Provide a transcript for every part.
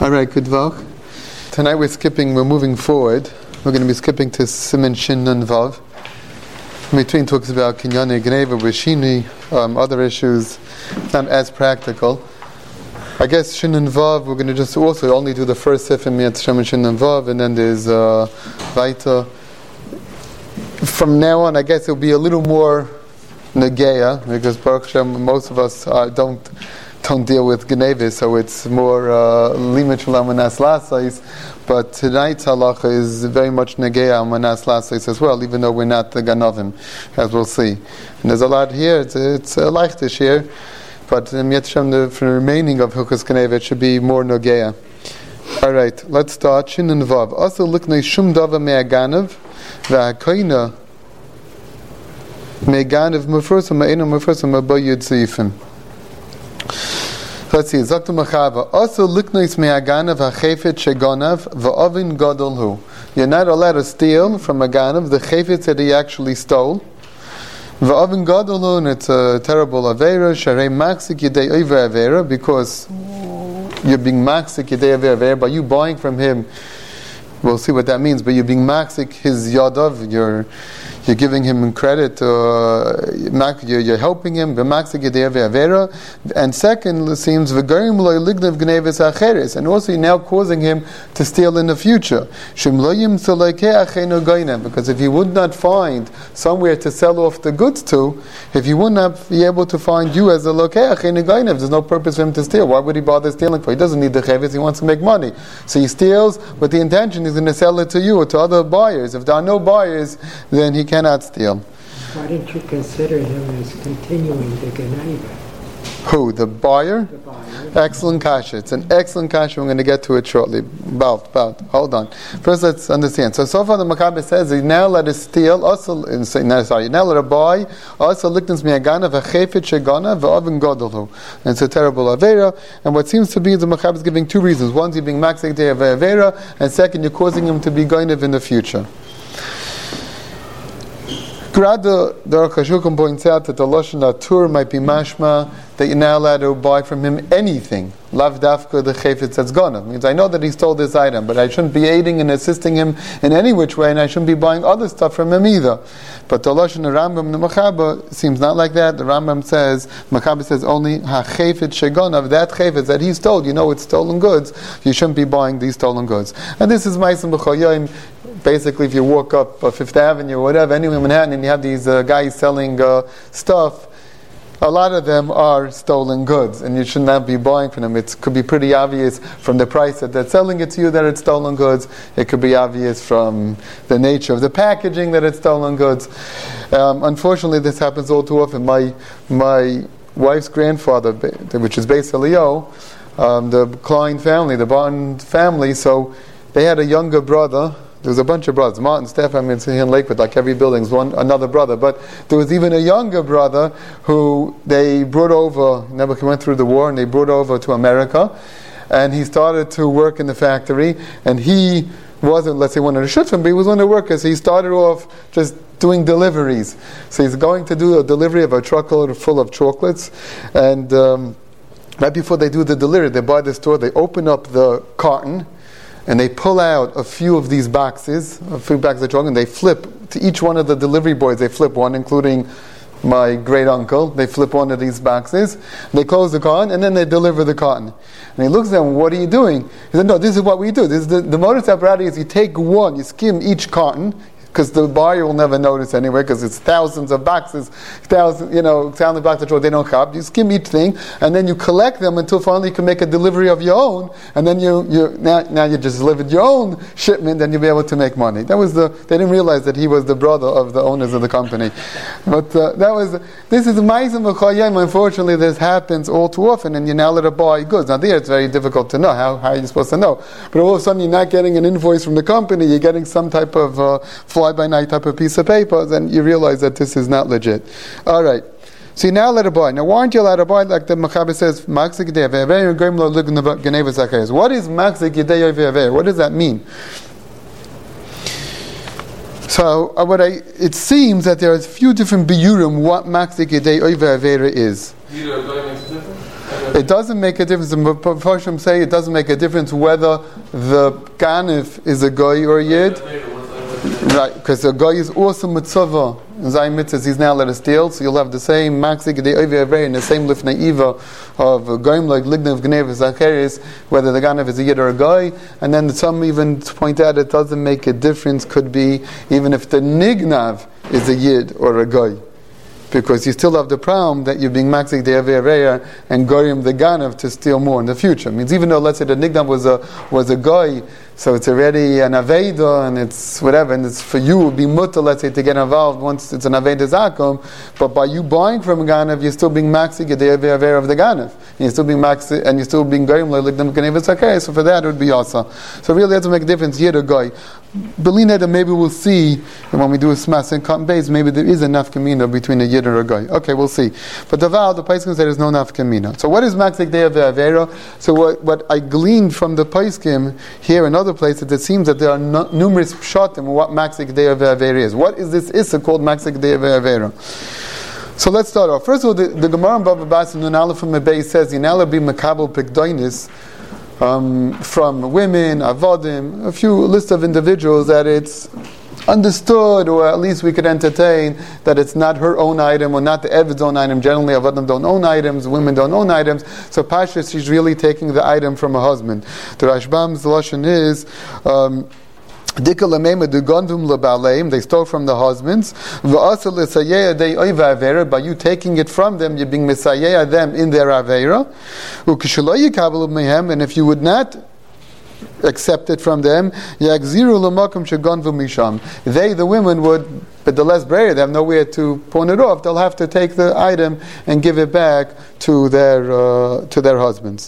All right, good Vav. Tonight we're moving forward. We're going to be skipping to Siman Shin Nun Vav. In between talks about Kinyane Gneva, Rishini, other issues, not as practical. I guess Shin Nun Vav, we're going to just also only do the first Sifim Yet Shem Shin Nun Vav, and then there's Vaita. From now on, I guess it'll be a little more Nageya, because Baruch Hashem, most of us don't deal with Genevis, so it's more Limit Shulam Manas Lasais. But tonight's halacha is very much Nageya Manas Lasais as well, even though we're not the Ganovim, as we'll see. And there's a lot here, it's a Leichtish here, but Yet Shem, the remaining of Hilchos Genevis, it should be more Nageya. Alright, let's start. Shin and Vav. Also, Liknei Shum Dava Me'aganav, Ve'akoina Me'aganav Mufursa Ma'ina Mufursa Ma'bayud Seifim. Let's see. Zaktu Machava. Also, liknois me'aganav ha'chefet shegonav va'ovin gadol hu. You're not allowed to steal from a ganav the chefet that he actually stole. Va'ovin gadol hu, and it's a terrible avera. Sharei maksik yidei over avera, because you're being maksik yidei over avera by you buying from him. We'll see what that means. But you're being maksik his yadav. You're giving him credit, you're helping him, and second, it seems, and also you're now causing him to steal in the future. Because if he would not find somewhere to sell off the goods to, if he would not be able to find you as a lokeach, there's no purpose for him to steal. Why would he bother stealing for? He doesn't need the cheves, he wants to make money. So he steals with the intention he's going to sell it to you or to other buyers. If there are no buyers, then he cannot steal. Why didn't you consider him as continuing the Geneva? Who? The buyer? The buyer. Excellent kasha. It's an excellent kasha. We're going to get to it shortly. About. Hold on. First, let's understand. So far the Maccabi says he's now let us steal. Also, now let us buy. Also, liktens miagana v'chefet shegana v'ovin godolhu. And it's a terrible avera. And what seems to be the Maccabi is giving two reasons. One, you're being maxik de avera, and second, you're causing him to be goinev in the future. Grada, the Aruch points out that the Lashon Atur might be mashma that you're now allowed to buy from him anything. Lav dafka the chefetz that's gone. Means I know that he stole this item, but I shouldn't be aiding and assisting him in any which way, and I shouldn't be buying other stuff from him either. But the Lashon Rambam, the Machaba, seems not like that. The Rambam says, Maccabi says only ha-chefetz shegonav, that chefetz that he stole, you know it's stolen goods, you shouldn't be buying these stolen goods. And this is Ma'aseh b'choyim. Basically, if you walk up Fifth Avenue or whatever, anywhere in Manhattan, and you have these guys selling stuff, a lot of them are stolen goods, and you should not be buying from them. It could be pretty obvious from the price that they're selling it to you that it's stolen goods. It could be obvious from the nature of the packaging that it's stolen goods. Unfortunately, this happens all too often. My wife's grandfather, which is Beis Elio, the Klein family, the Barton family, so they had a younger brother. There was a bunch of brothers. Martin, Stefan, and here in Lakewood, like every building's another brother. But there was even a younger brother who they brought over, he went through the war, and they brought over to America. And he started to work in the factory. And he wasn't, let's say, one of the shutfim, but he was one of the workers. So he started off just doing deliveries. So he's going to do a delivery of a truckload full of chocolates. And right before they do the delivery, they buy the store, they open up the carton, and they pull out a few of these boxes, a few bags of chocolate, and they flip to each one of the delivery boys. They flip one, including my great uncle. They flip one of these boxes. They close the carton, and then they deliver the carton. And he looks at them. What are you doing? He said, "No, this is what we do. This is the modus operandi is you take one, you skim each carton." Because the buyer will never notice anyway, because it's thousands of boxes, thousands of boxes they don't have. You skim each thing, and then you collect them until finally you can make a delivery of your own, and then now you just delivered your own shipment, and you'll be able to make money. They didn't realize that he was the brother of the owners of the company. But this is Ma'aseh b'choyim. Unfortunately, this happens all too often, and you're now let to buy goods. Now there it's very difficult to know. How are you supposed to know? But all of a sudden you're not getting an invoice from the company, you're getting some type of fly-by-night type of piece of paper, then you realize that this is not legit. All right. So you now let it buy. Now, why aren't you allowed to buy, like the Maccabi says, Maksik Yidei Aveir, what is Maksik Yidei Aveir? What does that mean? So, it seems that there are a few different biurim what Maksik Yidei Aveir is. It doesn't make a difference. The Mepharshim say it doesn't make a difference whether the Ganif is a Goy or a Yid. Right, because the Goy is also Mitzvah. Zayin Mitzvah, he's now let us steal, so you'll have the same Maxik, the Oivei Avei, and the same Lifnei Iva of Goyim like Lignav, Gnev, Zacheris, whether the Ganif is a Yid or a Goy. And then some even point out it doesn't make a difference, could be even if the Nignav is a Yid or a Goy. Because you still have the problem that you're being maxik the Avei and goyim the ganav to steal more in the future. It means even though, let's say, the nignav was a goy, so it's already an aveda and it's whatever, and it's for you it would be mutter, let's say, to get involved once it's an aveda zakum. But by you buying from a ganav, you're still being maxik the Avei of the ganav, and you're still being maxik, and you're still being goyim like them gnev zakei. So for that it would be also. So really, it doesn't make a difference yet or goy. Belina, that maybe we'll see when we do a smash and cotton base, maybe there is a nafkamina between a yid and a goy. Okay, we'll see. But the Paiskim said there's no nafkamina. So what is maxik de avera? So what I gleaned from the Paiskim here and other places, it seems that there are numerous pshatim what maxik de avera is. What is this issa called maxik de avera? So let's start off. First of all, the Gemara in Bava Basra Nun Aleph from Mebei says Yinala be makabel pikdoinis. From women, avodim, a list of individuals that it's understood, or at least we could entertain, that it's not her own item or not the Evid's own item. Generally, avodim don't own items, women don't own items. So Pasha, she's really taking the item from her husband. The Rashbam's lashon is. They stole from the husbands. By you taking it from them, you're being misayeh them in their avera. And if you would not accept it from them, they, the women, would, but the less brave, they have nowhere to pawn it off. They'll have to take the item and give it back to their husbands.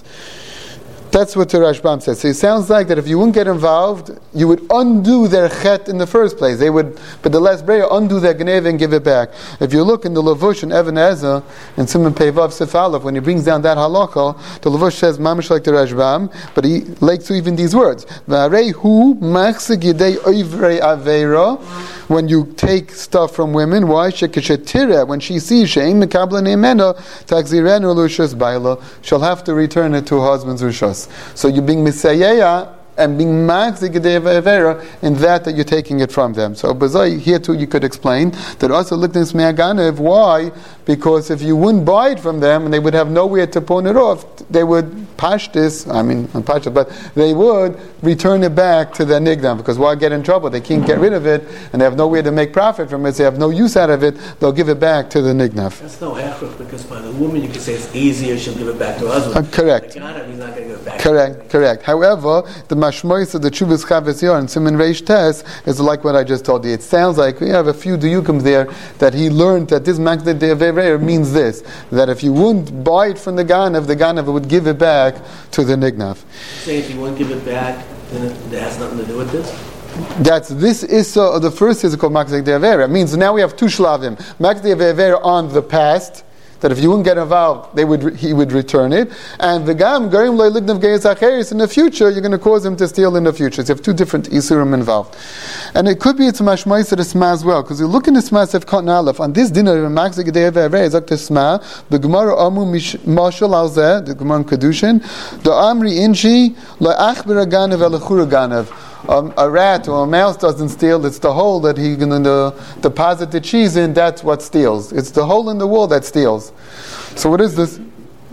That's what the Rashbam says. So it sounds like that if you wouldn't get involved, you would undo their chet in the first place. They would, but the last breya, undo their gneva and give it back. If you look in the Lavush and Even Ezra and Simon Pevav Sif Aleph, when he brings down that halacha, the Lavush says mamish like the Rashbam, but he likes to even these words. V'areihu machzik yidei oivrei aveira. When you take stuff from women, why? Shekeshetira, when she sees she'im mekabla ne'emena takzirenu lushas baila, she'll have to return it to her husband's rishas. So you're being misayeya and being maxik avera in that you're taking it from them. So here too you could explain that also liknas me'aganev. Why? Because if you wouldn't buy it from them and they would have nowhere to pawn it off, they would pash this. But they would return it back to their nigdam, because why get in trouble? They can't get rid of it and they have nowhere to make profit from it. They have no use out of it. They'll give it back to the nigdam. That's no hafrach, because by the woman you can say it's easier. She'll give it back to her husband. Correct. The Ganav, he's not going to give it back. Correct. However, the mashmois of the Chuvas Chavis Yor and Siman Reish Tes is like what I just told you. It sounds like we have a few diyukim there that he learned that this Makdeh de Aveir means this, that if you wouldn't buy it from the Ganav would give it back to the Nignav. Say if you won't give it back, then it has nothing to do with this? That's this Issa, the first Issa called Makdeh de Aveir. It means now we have two Shlavim. Makdeh de Aveir on the past, that if you wouldn't get involved, he would return it. And v'gam garim lo lignav geiz acheris, in the future, you're going to cause him to steal in the future. So you have two different isurim involved. And it could be it's mashmais of the Sma as well, because you look in the Sma Sef Cotton Aleph, on this dinner, Maxik Dei Avei, Zok the Sma, the Gemara Amu Mashal Alzeh, the Gemara in Kedushin, the Amri Inchi, lo achbir aganev elachur aganev. A rat or a mouse doesn't steal, it's the hole that he's going to deposit the cheese in, that's what steals. It's the hole in the wall that steals. So what is this?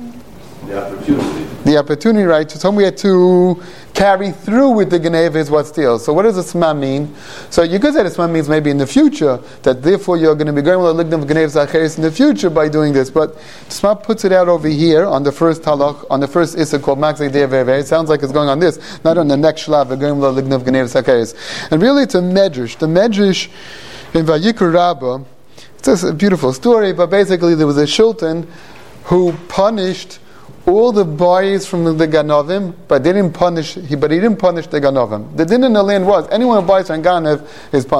The opportunity, right? So something we had to carry through with the Geneva is what steals. So what does the Sma mean? So you could say the Sma means maybe in the future, that therefore you're going to be going with the Lignav Geneva Zacheris in the future by doing this. But Sma puts it out over here on the first halach, on the first Issa called Maxik Dei Avei. It sounds like it's going on this, not on the next Shlav, going with the Lignav Geneva Zacheris. And really it's a medrash. The medrash in Vayikra Rabbah, it's just a beautiful story, but basically there was a shultan who punished all the boys from the Ganovim, but he didn't punish the Ganovim. The din in the land was anyone who buys from Ganav is punished.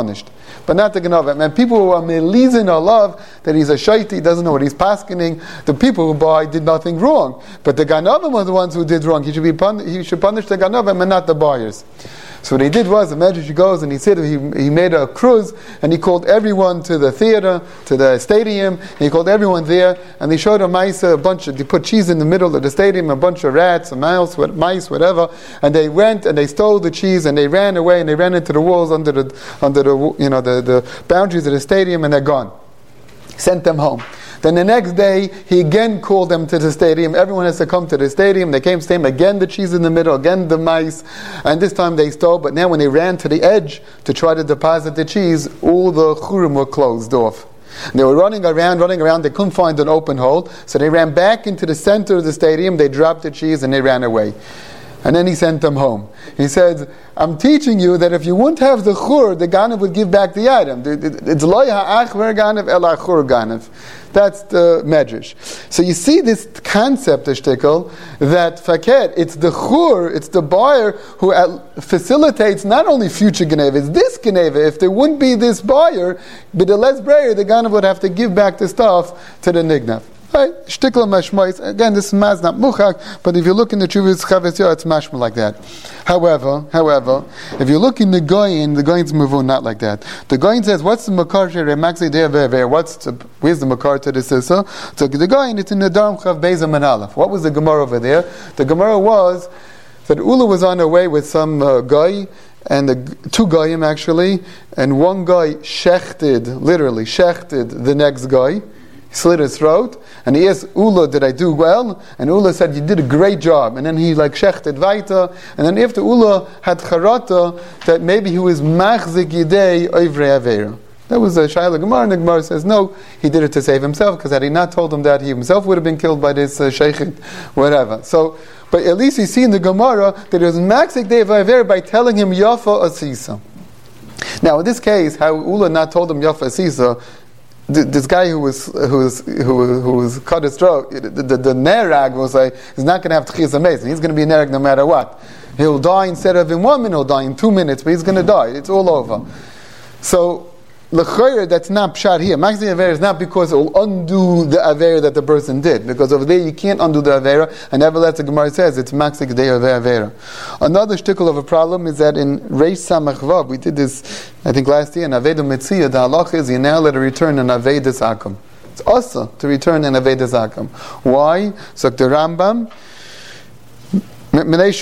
but not the Ganava. And people who are melizin alav, that he's a shaiti, he doesn't know what he's paskening, the people who buy did nothing wrong. But the Ganavim were the ones who did wrong. He should punish the Ganavim and not the buyers. So what he did was, the Medrash goes and he said he made a cruise and he called everyone to the theater, to the stadium, and he called everyone there and they showed a mice, they put cheese in the middle of the stadium, a bunch of rats, mice, whatever, and they went and they stole the cheese and they ran away and they ran into the walls under the boundaries of the stadium and they're gone. Sent them home. Then the next day, he again called them to the stadium. Everyone has to come to the stadium. They came to the stadium. Again, the cheese in the middle. Again, the mice. And this time they stole. But now when they ran to the edge to try to deposit the cheese, all the churim were closed off. And they were running around. They couldn't find an open hole. So they ran back into the center of the stadium. They dropped the cheese and they ran away. And then he sent them home. He said, I'm teaching you that if you wouldn't have the chur, the ganav would give back the item. It's loy ha'ach ver ganav el ha'chur ganav. That's the medrash. So you see this concept, Shtickle, that faket, it's the chur, it's the buyer who facilitates not only future geneva, it's this geneva. If there wouldn't be this buyer, but the less brayer, the ganav would have to give back the stuff to the nignav. Right? Shtickle mashmois. Again, this is not muchak, but if you look in the Chuvas Chavetz Yair, it's mashma like that. However, if you look in the Goyin's muvun not like that. The Goyin says, "What's the makar shemaxi de'aver? Where's the makar to the sisa?" So the Goyin, it's in the Daram Chav Beis and Aleph. What was the Gemara over there? The Gemara was that Ula was on her way with some guy. And two goyim actually, and one guy literally shechted the next guy. He slit his throat, and he asked Ula, did I do well? And Ula said, you did a great job. And then he shechted weiter, and then after Ula had charata, that maybe he was machzik yidei oivre avera. That was a Shaila Gemara, and the Gemara says, no, he did it to save himself, because had he not told him that, he himself would have been killed by this sheikhit, whatever. So, but at least you see in the Gemara that it was machzik yidei avera by telling him yafa asisa. Now, in this case, how Ula not told him yafa asisa, this guy who was cut his throat, the nerag was like, he's not going to have tchias amazing. He's going to be a nerag no matter what. He'll die instead of in 1 minute, he'll die in 2 minutes, but he's going to die. It's all over. So, l'chayr, that's not pshat here. Maxi Avera is not because it will undo the Avera that the person did. Because over there you can't undo the Avera, and nevertheless the Gemara says it's Maxi Gdei Avera. Another shtickle of a problem is that in Reish Samach Vav, we did this, I think last year, in Aveda Metzia, the halach is you now let a return an Avedas Akam. It's also to return an Avedas Akam. Why? So the Rambam, by giving back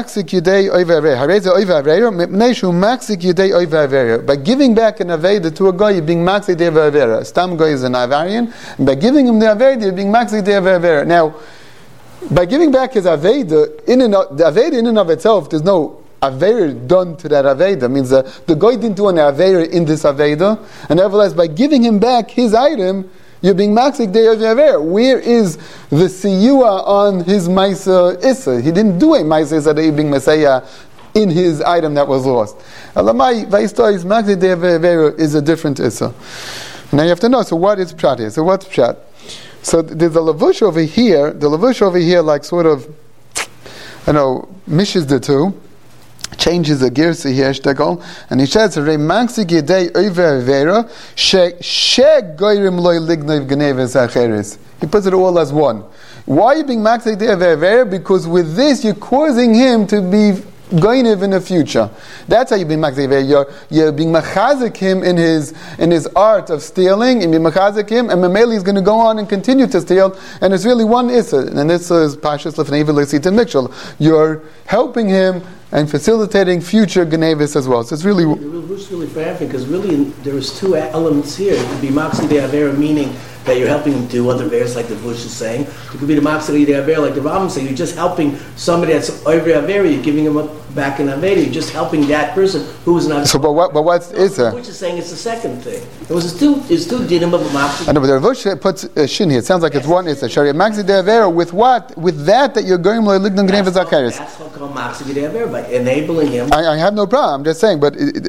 an Aveda to a guy, you're being maxik de Avera. Stam guy is an Avarian, and by giving him the Aveda, you're being maxik de Avera. Now, by giving back his Aveda, the Aveda in and of itself, there's no Avera done to that Aveda. It means the guy didn't do an Avera in this Aveda, and nevertheless, by giving him back his item, you're being maxik de Avera. Where is the siyua on his Maisa Issa? He didn't do a Maisa Issa that being Messiah in his item that was lost. Alamai Vaistais maxik de Avera is a different Issa. Now you have to know, so what is Pshat here? So what's Pshat? So there's a Lavush over here, sort of, mishes the two, changes the girsa here, shtekol, and he says, "Rei maxik yedei over avera she goyrim loy lignov geneves acheres." He puts it all as one. Why are you being maxik yedei over avera? Because with this you're causing him to be goynev in the future. That's how you're being maxik avera. You're being machazik him in his art of stealing, and you're machazik him, and Mameli is going to go on and continue to steal, and it's really one issa, and this is pashas lefnei v'lesit and mikshel. You're helping him and facilitating future Genevis as well. So it's really... It's really laughing because really there's two elements here. It could be Maxi de Avera, meaning that you're helping him do other Averas like the Bush is saying. It could be the Maxi de Avera like the Rambam saying. You're just helping somebody that's over Avera, you're giving him back in Avera. You're just helping that person who is not... So but what's is there? The Bush is saying it's the second thing. It was two dinim of a Maxi. I know, but the Bush puts shin here. It sounds like it's one is a Shari Maxi de Avera with what? With that you're going to Lignan Genevis Akaris. That's what called Maxi de Avera, by enabling him. I have no problem. I'm just saying, but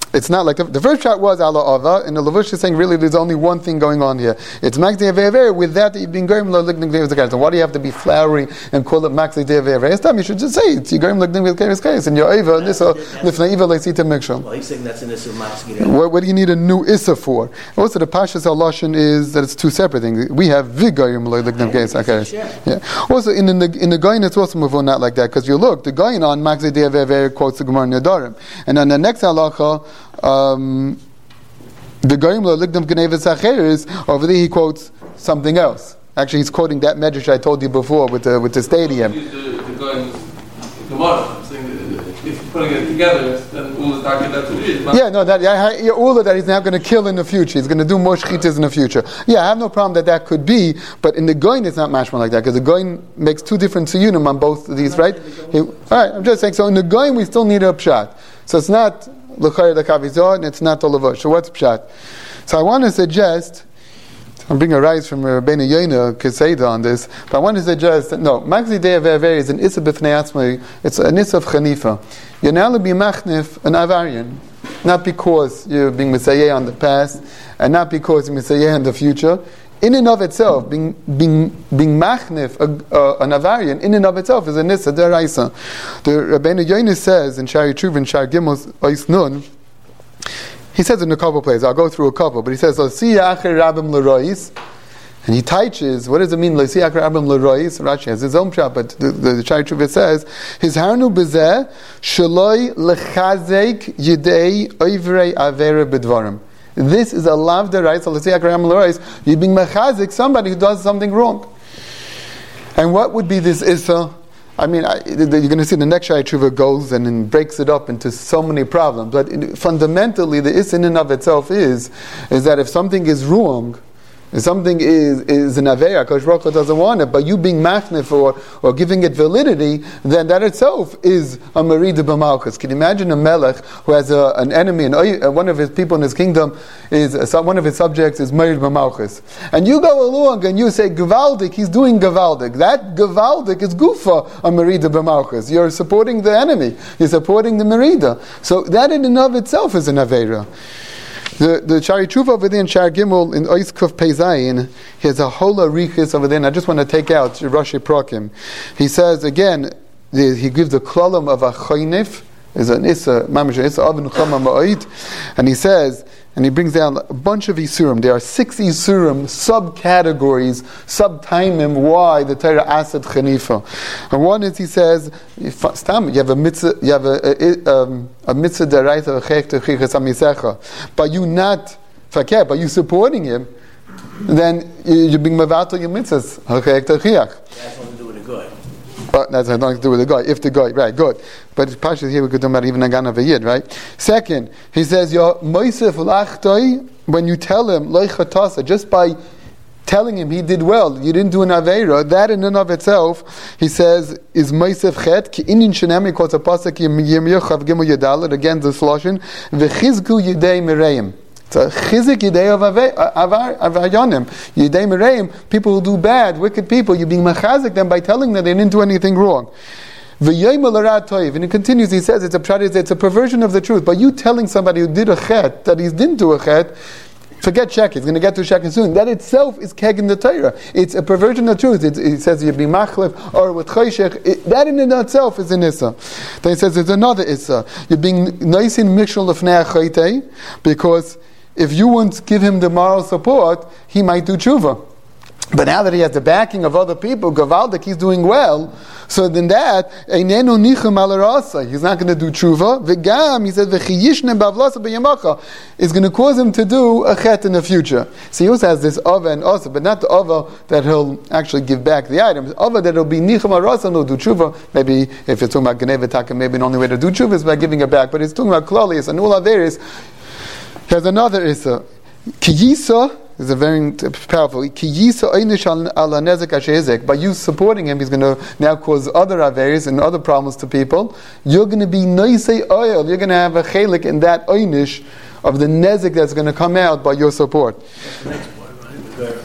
it's not like the first shot was ala ava, and the Levush is saying really there's only one thing going on here. It's maxi de'aver. With that, you've been going ligning v'karis. Why do you have to be flowery and call it maxi de'aver? You should just say it's you're going ligning v'karis, and your eva nisa lifnei eva leisita mikshel. Well, he's saying that's an issa maxi. What do you need a new issa for? Also, the Pashas Haloshin is that it's two separate things. We have vigayim ligning v'karis. Yeah. Also, in the Gaon, it's also move on not like that because you look the Gaon on maxi de'aver quotes the Gemara Nedarim, and on the next halacha. The Goyim lo ligdam gneves acheres, over there he quotes something else. Actually, he's quoting that medrash I told you before with the stadium. The Goyim's Gemara. I'm saying if putting it together, then all is not that to read. Yeah, no, all of that he's now going to kill in the future. He's going to do more shchitas in the future. Yeah, I have no problem that could be, but in the Goyin it's not mashma like that because the Goyin makes two different suyunim on both of these, right? All right, I'm just saying. So in the Goyin we still need a pshat. So it's not l'chayr the kavizor and it's not the levush. So what's pshat? So I want to suggest. I'm bringing a rise from Rabbeinu Yoina Keseda on this, but I want to suggest that no, Maxi Dei Aver is an Issa B'fnei Atzmai, it's an Issa of Chanifa. You're now to be Machnif an Avarian, not because you're being Messiah on the past, and not because you're Messiah in the future. In and of itself, being Machnif an Avarian, in and of itself is an Issa Deraisa. The Rabbeinu Yoina says in Shari Tshuva and Shar Gimel Ois Nun, he says in a couple places, I'll go through a couple, but he says, and he teaches, what does it mean, Rashi has his own shot, but the Shari Tshuva says, his harnu bezeh, shaloi lechazek yidei oivrei avera bedvarim. This is a lav derais, you're being mechazik, somebody who does something wrong. And what would be this issa? I mean, you're going to see the next Shai Tshuva goes and then breaks it up into so many problems. But fundamentally, the issa in and of itself is that if something is wrong, if something is an aveira, Kosh Baruch Hu doesn't want it, but you being machnif or giving it validity, then that itself is a merida b'malchus. Can you imagine a melech who has an enemy, and one of his people in his kingdom one of his subjects is merid b'malchus, and you go along and you say gavaldik, he's doing gavaldik. That gavaldik is gufa a merida b'malchus. You're supporting the enemy. You're supporting the merida. So that in and of itself is an aveira. The Shari Tshuva over there in Shar Gimel in Ois Kuf Peizayin, he has a whole arichis over there, and I just want to take out Rashi Prokim. He says again, he gives the klolam of a choynif, is an issa, mamish issa avin chama ma'oit, and he says, and he brings down a bunch of isurim. There are 6 isurim, subcategories, subtaimim, why the Torah asad chanifa. And one is, he says, you have a mitzvah, a mitzvah deraisa v'chech techichas amisecha, but you not fakir, but you supporting him, then you're being mevatel your mitzvahs v'chech techiach. That's what to do with a good. But that's nothing to do with the guy. If the guy, right, good. But Pasha here we could do about even a gan of a yid, right? Second, he says, "Your moisef lachtoi." When you tell him loichatasa, just by telling him he did well, you didn't do an aveira. That in and of itself, he says, is moisef chet ki inin shenemi quotes a pasuk Yirmiyahu Chav Gimel Yadalet again this lashon v'chizku yidei mireim. It's a chizik yidei of avayonim. Yidei mireim, people who do bad, wicked people, you're being mechazik them by telling them they didn't do anything wrong. V'yoyim l'rat toiv, and he continues, he says, it's a perversion of the truth. By you telling somebody who did a chet, that he didn't do a chet, forget shek, he's going to get to shek soon. That itself is keg in the Torah. It's a perversion of truth. It says you're being machlef, or with choshech, that in and of itself is an issa. Then he says there's another issa. You're being nice in mishul l'fnei ha'chaytei, because if you won't give him the moral support, he might do tshuva. But now that he has the backing of other people, gavaldik, he's doing well. So then that, einenu nichem al rasa, he's not going to do tshuva. V'gam, he said, v'chiyishne bavlasa b'yamacha, is going to cause him to do a chet in the future. So he also has this ava and asa, but not the ava that he'll actually give back the items. Ava that will be nichem al rasa, and he'll do tshuva. Maybe if it's talking about geneva taka, maybe the only way to do tshuva is by giving it back. But it's talking about klolius and all averis. There's another issa. Kiyisa is a very powerful. Kiyisa einish ala nezek ashezek. By you supporting him, he's going to now cause other averis and other problems to people. You're going to be noisei oil. You're going to have a chelik in that einish of the nezek that's going to come out by your support. The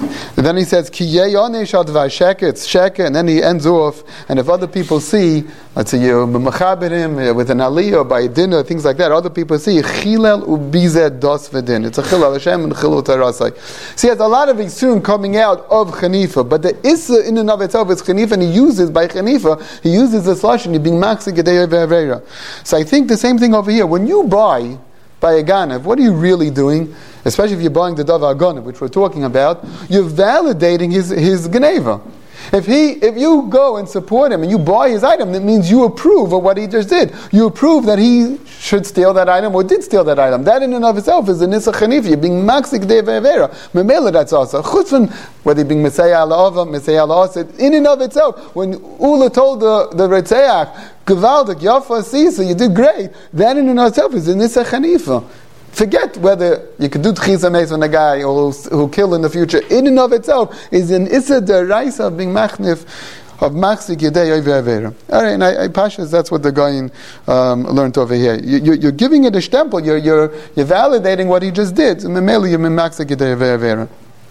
And then he says, Ki ye'yonesh al dvar sheket, and then he ends off, and if other people see, let's say you're mechaberim with an aliyah or by a dinner, things like that, other people see, chilel ubizet dos v'din. It's a chilel Hashem and chilul tarasai. So he has a lot of isurim coming out of Chanifa, but the issa in and of itself is Chanifa, and he uses by Chanifa, he uses this lashon, he being maxik gedei ve'avera. So I think the same thing over here. When you buy by a ganav, what are you really doing? Especially if you're buying the davar ganav, which we're talking about, you're validating his geneva. If you go and support him and you buy his item, that means you approve of what he just did. You approve that he should steal that item or did steal that item. That in and of itself is a nisa chanif. You're being maxik de ve'avera. Memela, that's also chutz from whether you're being messiah ala'ava, messiah ala'asid. In and of itself, when Ula told the Retzeach, Gevaldik, Yafa, Sisa, you did great. That in and of itself is a nisa chanifa. Forget whether you could do tchisa meis on a guy or who kill in the future. In and of itself is an issa deraisa of being machnif of machzik yedei over. All right, and Pashas, that's what the guy learned over here. You're giving it a stempel. You're validating what he just did. Memeli you're machzik yedei over.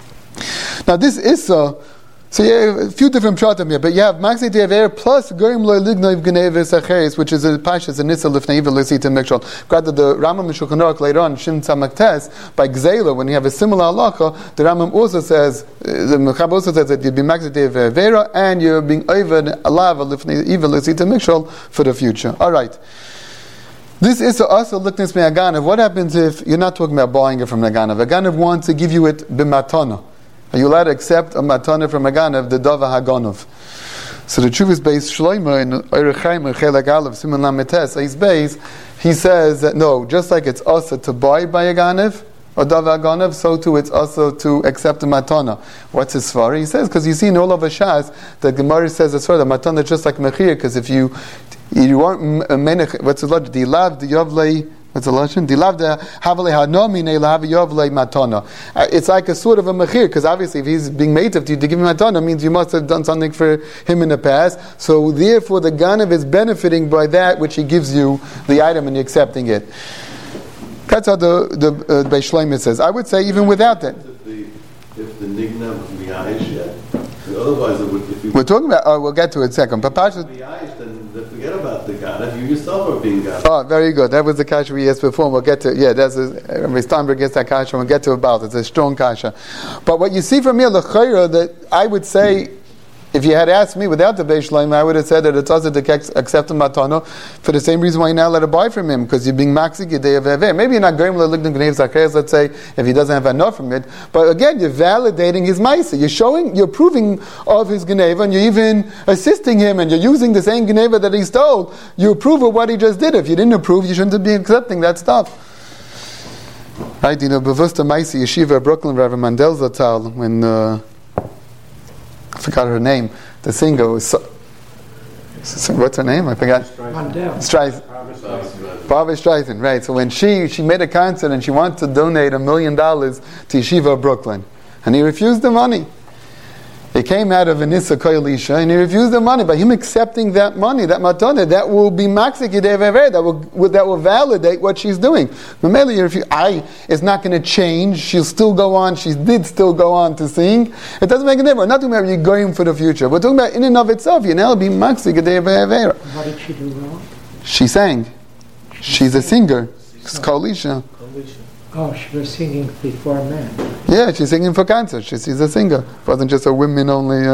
Now this issa. So you have a few different pshatim here, but you have Maxi De'aver plus Gorim Lo Lignoiv Gneves Acheres, which is a Pashas and Nissa Lifnei Evil Lisita Mikshal. Rather, the Rambam Shulchan Aruch later on, Shin Tzamak Tes, by Gzela, when you have a similar halacha, the Rambam also says, the Mechab also says that you're being Maxi De'aver and you're being over Alav Lifnei Evil Lisita Mikshal for the future. All right. This is also Liknis Me'aganav. What happens if you're not talking about buying it from the Ganav? A Ganav wants to give you it b'matana. Are you allowed to accept a matana from a ganav, the dava haganov? So the truth is based Shlomo in Orech Chaim Chelak Aleph Siman Lamed Tes. He's based. He says that no, just like it's also to buy by a ganav or dava haganov, so too it's also to accept a matana. What's his svara? He says because you see in all of Shas the Gemara says as far the matana is just like mechir, because if you aren't menech, what's the logic? The lav the yavlei. That's a lashon. It's like a sort of a mechir, because obviously if he's being made of you to give him matana, means you must have done something for him in the past. So therefore the ganav is benefiting by that which he gives you the item and you're accepting it. That's how the Beis Shlomo says. I would say even without that. If the nigna was miyayish yet, otherwise it would. If you we're talking about. We'll get to it in a second. But miyayish, then forget about the ganav. You yourself are being ganav. Oh, very good. That was the kasha we asked before. We'll get to. Yeah, that's Rabbi Steinberg gets that kasha. We'll get to about it. It's a strong kasha. But what you see from here, l'chayra, that I would say, if you had asked me without the Beis Shlomo, I would have said that it's also to accept the matana for the same reason why you're not allowed to buy from him, because you're being maxik yedei aveh. Maybe you're not going to lignin gnev zakeres, let's say, if he doesn't have enough from it. But again, you're validating his ma'isa. You're proving of his geneva, and you're even assisting him, and you're using the same geneva that he stole. You approve of what he just did. If you didn't approve, you shouldn't be accepting that stuff. Right? You know, Bevusta Maisi Yeshiva Brooklyn, Rabbi Mandel Zatal, when I forgot her name. The singer was what's her name? I forgot. Streisand. Barbara Streisand, right. So when she made a concert and she wanted to donate $1 million to Yeshiva Brooklyn, and he refused the money. It came out of Anissa Koilisha, and he refused the money. By him accepting that money, that matana, that will be maxik yedei ve'avera, that will validate what she's doing. It's not going to change. She'll still go on. She did still go on to sing. It doesn't make a difference. We're not talking about you going for the future. We're talking about in and of itself. You now be maxik yedei ve'avera. What did she do wrong? She sang. She's a singer. It's Koilisha. Oh, she was singing before men. Yeah, she's singing for cancer. She's a singer. It wasn't just a women only.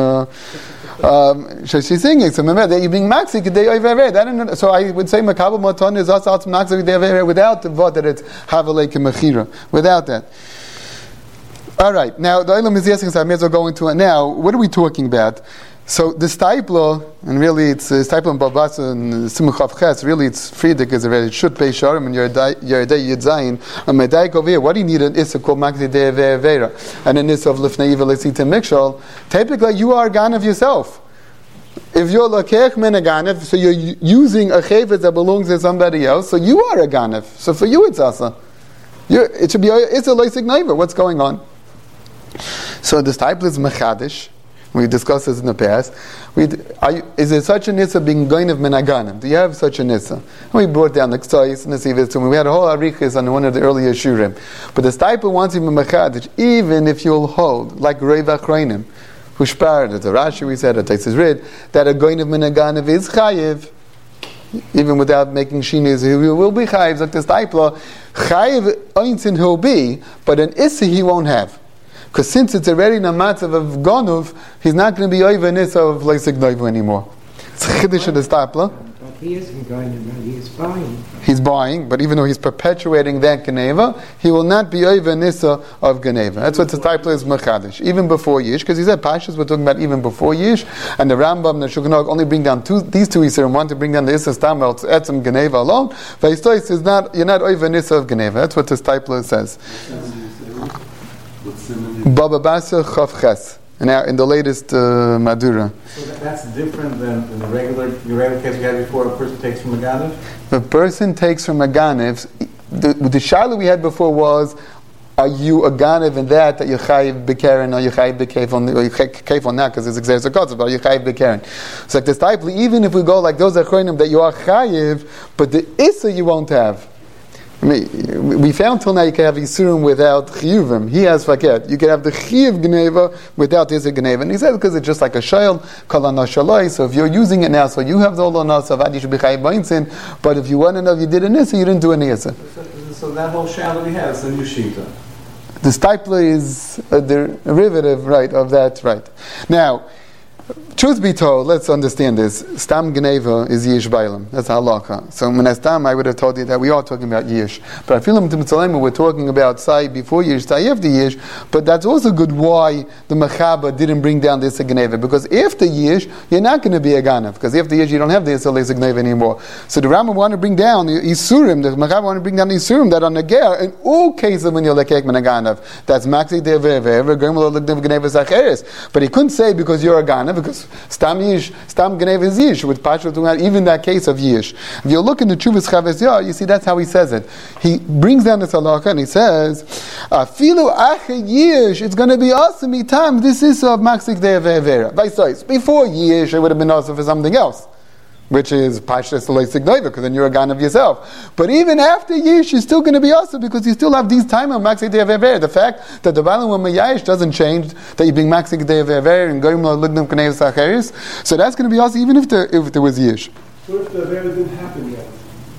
She's singing. So remember that you're being maxik yedei over. So I would say makabel matan is also maxik yedei over without the vod that it's havalei kemachira. Without that. All right. Now the olam is asking, so I may as well go into it now. What are we talking about? So the Steipler, and really it's Steipler and Babasa and Simuchav Ches, really it's Friedrich is already, it should pay Sharm and Yeridei Yedzayin, and Medaik over here, what do you need an Issa called Magdi De Ve'avera, and an Issa of Lifnei Evil Esita Mikshal? Typically you are a Ganav yourself. If you're Lakech Men a Ganav, so you're using a Chavetz that belongs to somebody else, so you are a Ganav. So for you it's Asa. It should be, it's a Leisig Neiver, what's going on? So the Steipler is Mechadish. We discussed this in the past. Is there such a nissa being goin of menaganim? Do you have such a nissa? And we brought down the Ksais and the Sivas to me. We had a whole arichis on one of the earlier shurim. But the Stipler wants even mechadish, even if you'll hold, like Reiv Achreinim, Hushpar, the Rashi we said, Taisis Rid, that a goin of menaganim is chayiv, even without making shinis, he will be chayiv, like the Stipler. Chayiv oinsin he'll be, but an issa he won't have. Because since it's already in a matzav of Gonuv, he's not going to be over nissa of Leisig Noivu anymore. It's a chiddush of the Stapler. But he isn't going to know, he is buying. He's buying, but even though he's perpetuating that Geneva, he will not be over nissa of Geneva. That's what the Stapler is mechadish. Even before Yish, because he said Pashas we're talking about even before Yish, and the Rambam and the Shulchan Aruch only bring down these two Yisurim, one to bring down the Issa Stam, else Etzem Geneva alone. Vaistois is not, you're not over nissa of Geneva. That's what the Stapler says. Baba Basel Chav Ches, in the latest Madura. So that's different than the regular case we had before. A person takes from a Ganav. The person takes from a Ganav. The shaila we had before was, are you a Ganav in that you're chayiv b'keren or you're chayiv b'kefon, or you're chayiv on that because it's exercise of but you're chayiv b'keren. It's like this type. Even if we go like those achronim that you are chayiv, but the issa you won't have. I mean, we found till now you can have Yisurim without Chiyuvim. He has Faket. You can have the Chiyuv Geneva without Izik Geneva. And he said because it's just like a Shayl, Kalana Shalai. So if you're using it now, so you have the Olana, so Vadi should be Chayiv B'insin. But if you want to know if you did an Issa, you didn't do an Issa. So that whole Shayl that he has, the new Shita. The Stipler is a derivative, right, of that, right. Now, truth be told, let's understand this. Stam Geneva is Yish Bailam. That's halakha. So when I Stam, I would have told you that we are talking about Yish. But I feel we're talking about Sai before Yish, Sai after Yish. But that's also good why the Mechaba didn't bring down this Geneva. Because after Yish, you're not going to be a Ganav. Because after Yish, you don't have this Geneva anymore. So the Rambam want to bring down the Isurim, the Mechaba want to bring down the Isurim that on the Ger, in all cases when you're lekek men a Ganav, that's Maxi Devever, Geneva Zacheres. But he couldn't say because you're a Ganav, because Stam Geneva is Yish, with Pasha talking about even that case of Yish. If you look in the Chuvas Chaves Yah, you see that's how he says it. He brings down this halakha and he says, Filu Ache Yish, it's going to be awesome time. This is of Maxik De'Avera. Before Yish, it would have been awesome for something else, which is Pashas Leisig Noiva, because then you're a gan of yourself. But even after Yish, you're still going to be awesome because you still have these time of Maxik De'Avera. The fact that the Balam Mayayish doesn't change, that you're being Maxik De'Avera and Goyim Lo Lignum K'nei Sacheris. So that's going to be awesome even if there was Yish. What if the Avera didn't happen yet?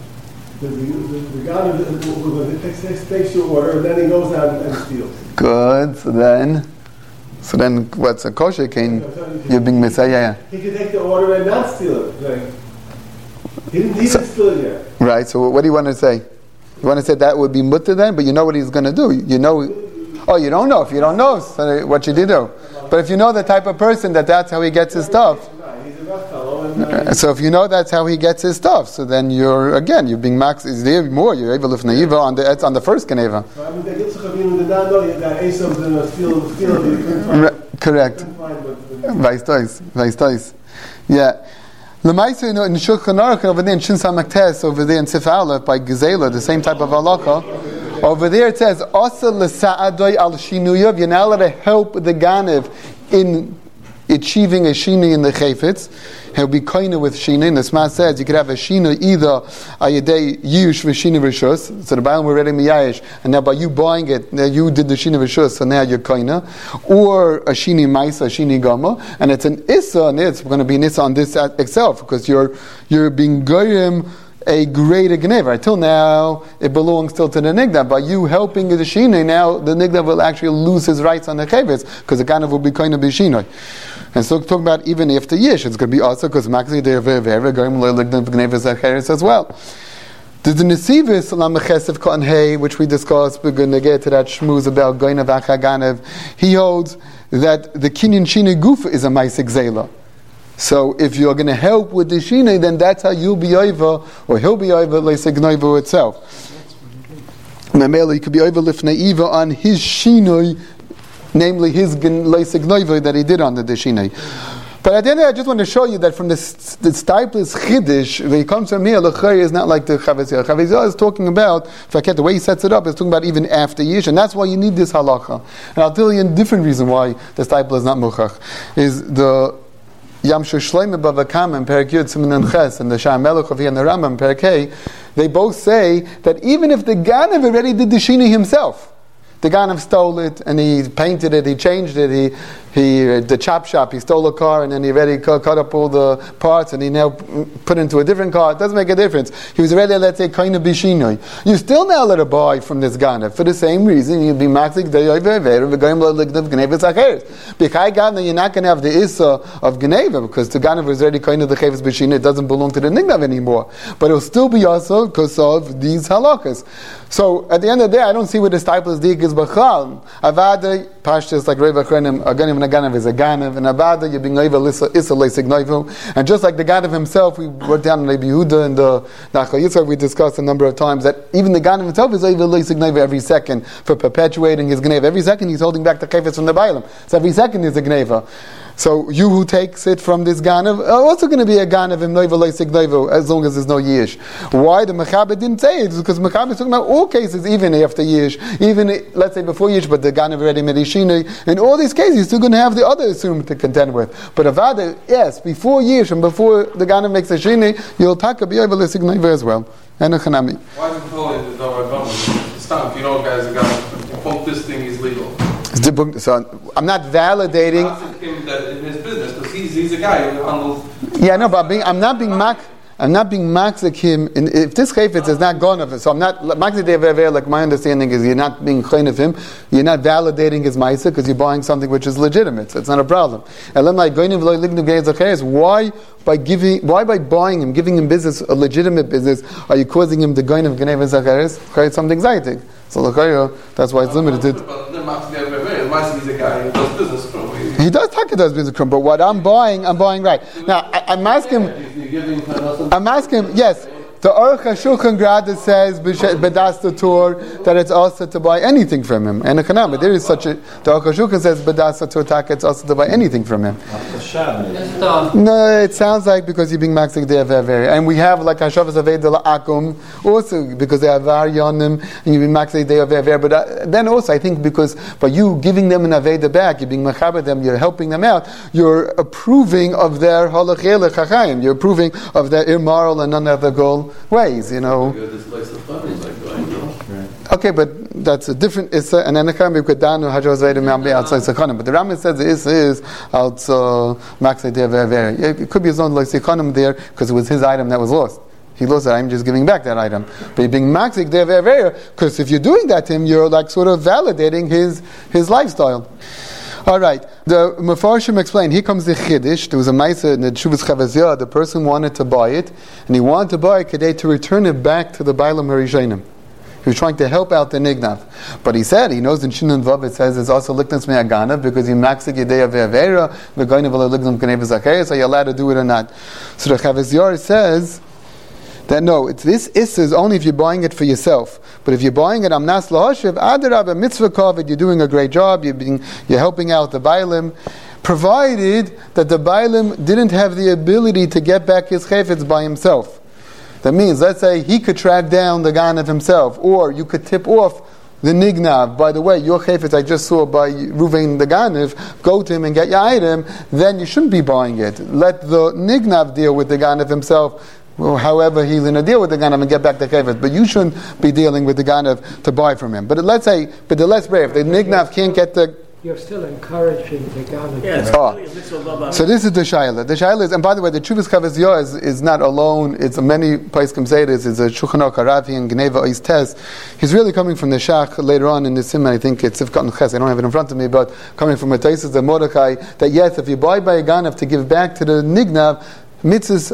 The guy takes your order and then he goes out and steals. Good. So then, what's a kosher cane? You're being Messiah. He could take the order and not steal it. Like, he didn't steal it yet. Right. So what do you want to say? You want to say that would be mutter then, but you know what he's going to do. You know. Oh, you don't know. If you don't know, so what you did do. But if you know the type of person that's how he gets his stuff. He's a rough fellow. So if you know that's how he gets his stuff, so then you're being max. Is there more? You're able to naiva on the first Geneva. Correct. Vice. Yeah. Lemaisa, in Shulchan Aruch over there in Shin Samaktes over there in Sif Aleph by Gezela, the same type of halakha. Over there it says, "Asa l'sa'adoy al shinuyav." You're now allowed to help the Ganev in achieving a shina in the chayfetz. He'll be koina with shina. And the Sma says you could have a shina either ayedei yush v'shina v'shus. So the Baal were ready miyayish, and now by you buying it, now you did the shina v'shus, so now you're koina, or a shini maisa, a shini gama, and it's an issa, and it's going to be an issa on this itself because you're being goyim a greater Geneva. Until now, it belongs still to the Nigdav. By you helping the Shinoi, now the Nigdav will actually lose his rights on the Chavetz, because the Ganav will be kind of Shinoi. And so talking about even after Yish, it's going to be also because Maxi De'Avera, Goyim Lo Ligdav Geneva Zacheres as well. There's the Nesivis Lam Chesef Kohen Hay, which we discussed. We're going to get to that shmooze about Goyim Acha Ganav. He holds that the Kinyan Shinoi Gufa is a Maisik Zela. So if you're going to help with the Shinoi, then that's how you'll be over, or he'll be over Leisig Noiva itself. Memela, you could be over Lifnei Eva on his Shinoi, namely his Leisig Noiva that he did under the Shinoi. But at the end of the day, I just want to show you that from the Stipler's Chiddush, when he comes from here, L'chari is not like the Chavez Yair. Chavez Yair is talking about, if I get the way he sets it up, is talking about even after Yish, and that's why you need this halacha. And I'll tell you a different reason why the Stipler is not Muchach, is the Yam Shloime Bavakam and Perek Yud Siman and Ches and the Shah Melech of and the Rambam Perek Hey, they both say that even if the Ganav already did the Shini himself, the Ganav stole it and he painted it, he changed it, he the chop shop, he stole a car and then he already cut up all the parts and he now put into a different car. It doesn't make a difference. He was already, let's say, kind of bishinoi. You still now let a buy from this Ganav for the same reason. You'd be maxik de'yover going to lignav gnevas acheres. B'chai Ganav, you're not going to have the issa of gneva because the Ganav is already kind of the cheves bishinoi. It doesn't belong to the nignav anymore. But it'll still be also because of these halakas. So at the end of the day, I don't see where the Stipler's dik is b'chal. Avada pashtus like Reva Chrenim, a Ganav and a Ganav is a Ganav, and Avada you're being noiva issa leisig noivu. And just like the Ganav himself, we wrote down in Rabbi Yehuda and the Nachal Yitzchak, we discussed a number of times that even the Ganav himself is noiva leisig noivu every second for perpetuating his gneva. Every second he's holding back the chayfetz from the Bailam. So every second is a gneva. So you who takes it from this Ganav are also going to be a Ganav in noiva leisig noivu as long as there's no Yish. Why the Mechaber didn't say it? Because Mechaber is talking about all cases, even after Yish, even let's say before Yish, but the Ganav already made Ishini. In all these cases, you're still going to have the other assumed to contend with. But Avada, yes, before Yish and before the Ganav makes Ishini, you'll taka be able to signal as well. And Chanami. Why is it totally the Davar Gomel? Stop, you know, guys, you quote this thing is legal. So I'm not validating. I'm asking him that in his business because he's a guy who handles. Yeah, no, but I'm not being maxik him. If this chayfetz is not gone of it, so I'm not maxik de'aver. Like my understanding is, you're not being chayin of him. You're not validating his ma'isa because you're buying something which is legitimate. So it's not a problem. Why by buying him, giving him business, a legitimate business, are you causing him the goyin of Geneva Zacharis? Create something exciting. So that's why it's limited to. He does talk about business krum, but what I'm buying right. Now I'm asking him, yes. The Aruch HaShulchan Grad says Bedas the Tur that it's also to buy anything from him. And but there is such a. The Aruch HaShulchan says Bedas the Tur taka it's also to buy anything from him. No, it sounds like because you're being maxik they have and we have like Hashavas Aved de Akum also because they have varyonim and you're being maxik they have but then also I think because by you giving them an Aveda back, you're being mechaber them, you're helping them out, you're approving of their halachele chachayim, you're approving of their immoral and unethical ways, you know. Okay, but that's a different issa, and then the Chachamim kedanu hajos veidim mambi outside sekanim. But the Rambam says the issa is out maxay de'aver. It could be his own like sekanim there because it was his item that was lost. He lost it. I'm just giving back that item. But you're being maxik de'aver because if you're doing that to him, you're like sort of validating his lifestyle. All right, the Mefarshim explained, here comes the Chiddush. There was a Maisa in the Teshuvas Chavez Yair, the person wanted to buy it, and he wanted to buy it today to return it back to the Bailam Harishonim. He was trying to help out the Nignav. But he said, he knows in Shinun Vav it says, it's also Lichtnas Me'aganav, because he maxik Yedei Ave'avera, V'goynev Ala Lichtnas K'nei V'zacheres, are you allowed to do it or not? So the Chavez Yair says, that no, this issa is only if you're buying it for yourself. But if you're buying it amnas lahashiv, adarab, mitzvah kovid, you're doing a great job, you're helping out the bailim, provided that the bailim didn't have the ability to get back his chayfetz by himself. That means, let's say he could track down the ganav himself, or you could tip off the nignav. By the way, your chayfetz I just saw by Ruvain the ganav, go to him and get your item, then you shouldn't be buying it. Let the nignav deal with the ganav himself. Well, however, he's going to deal with the ganav and get back the chayfetz, but you shouldn't be dealing with the ganav to buy from him. But let's say, but the less brave, the nignav can't get the. You're still encouraging the ganav. Yeah, so this is the shaila. The shaila is, and by the way, the Teshuvas Chavez Yair is not alone. It's many poskim say this. It's a Shulchan Aruch Haravi and Gneva Ois Tes. He's really coming from the Shach later on in the Simon. I think it's Sivkat Ches. I don't have it in front of me, but coming from a Taisus and Mordechai that yes, if you buy by a ganav to give back to the nignav. Mitzvah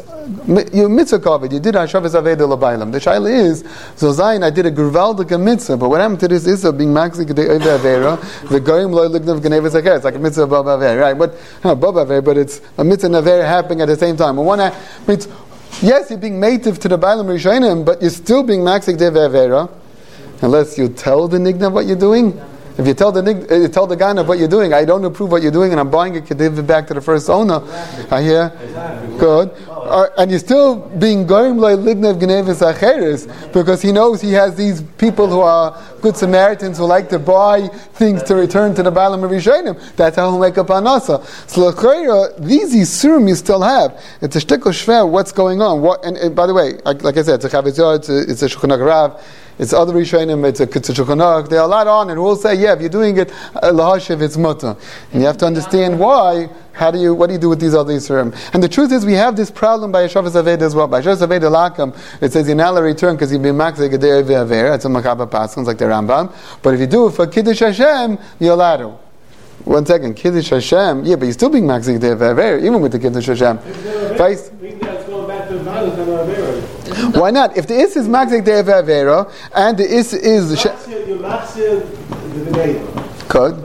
covered. You did Hashavas Aveda L'Bailam. The shaila is, so Zayin, I did a Gervaldik mitzvah, but what happened to this is being maxik the Eva Avera, the Goyim Lo Lignav Geneva Zakher. It's like a mitzvah Baba Avera, right? But not Baba Avera, but it's a mitzvah Avera happening at the same time. On one hand, means yes, you're being native to the Bailam Rishonim, but you're still being maxik the Eva Avera, unless you tell the Nignav what you're doing. If you tell the Ganav what you're doing, I don't approve what you're doing, and I'm buying it, give it back to the first owner. I hear. Good. And you're still being goyim like lignev gnevis acheres, because he knows he has these people who are good Samaritans who like to buy things to return to the Baalim Rishonim. That's how he'll make up anasa. So these Yisurim you still have. It's a shtickle shver. What's going on? And by the way, like I said, it's a Chavetz, it's a Shulchan Aruch Rav, it's other Rishonim, it's a Shulchan Aruch. There are a lot on it who will say, yeah, if you're doing it lahashiv, it's mutter. And you have to understand why. What do you do with these other Yisurim? And the truth is, we have this problem by Yeshavas Aved as well. By Yeshavas Aved Lakam, it says you're not allowed to return because you've been maxik a day of Aver. That's a Makaba Paschal, like the Rambam. But if you do it for Kiddush Hashem, you're allowed to. 1 second, Kiddush Hashem, yeah, but you're still being maxik a day of Aver, even with the Kiddush Hashem. Why not? If the is maxik day of Avera, and the is good.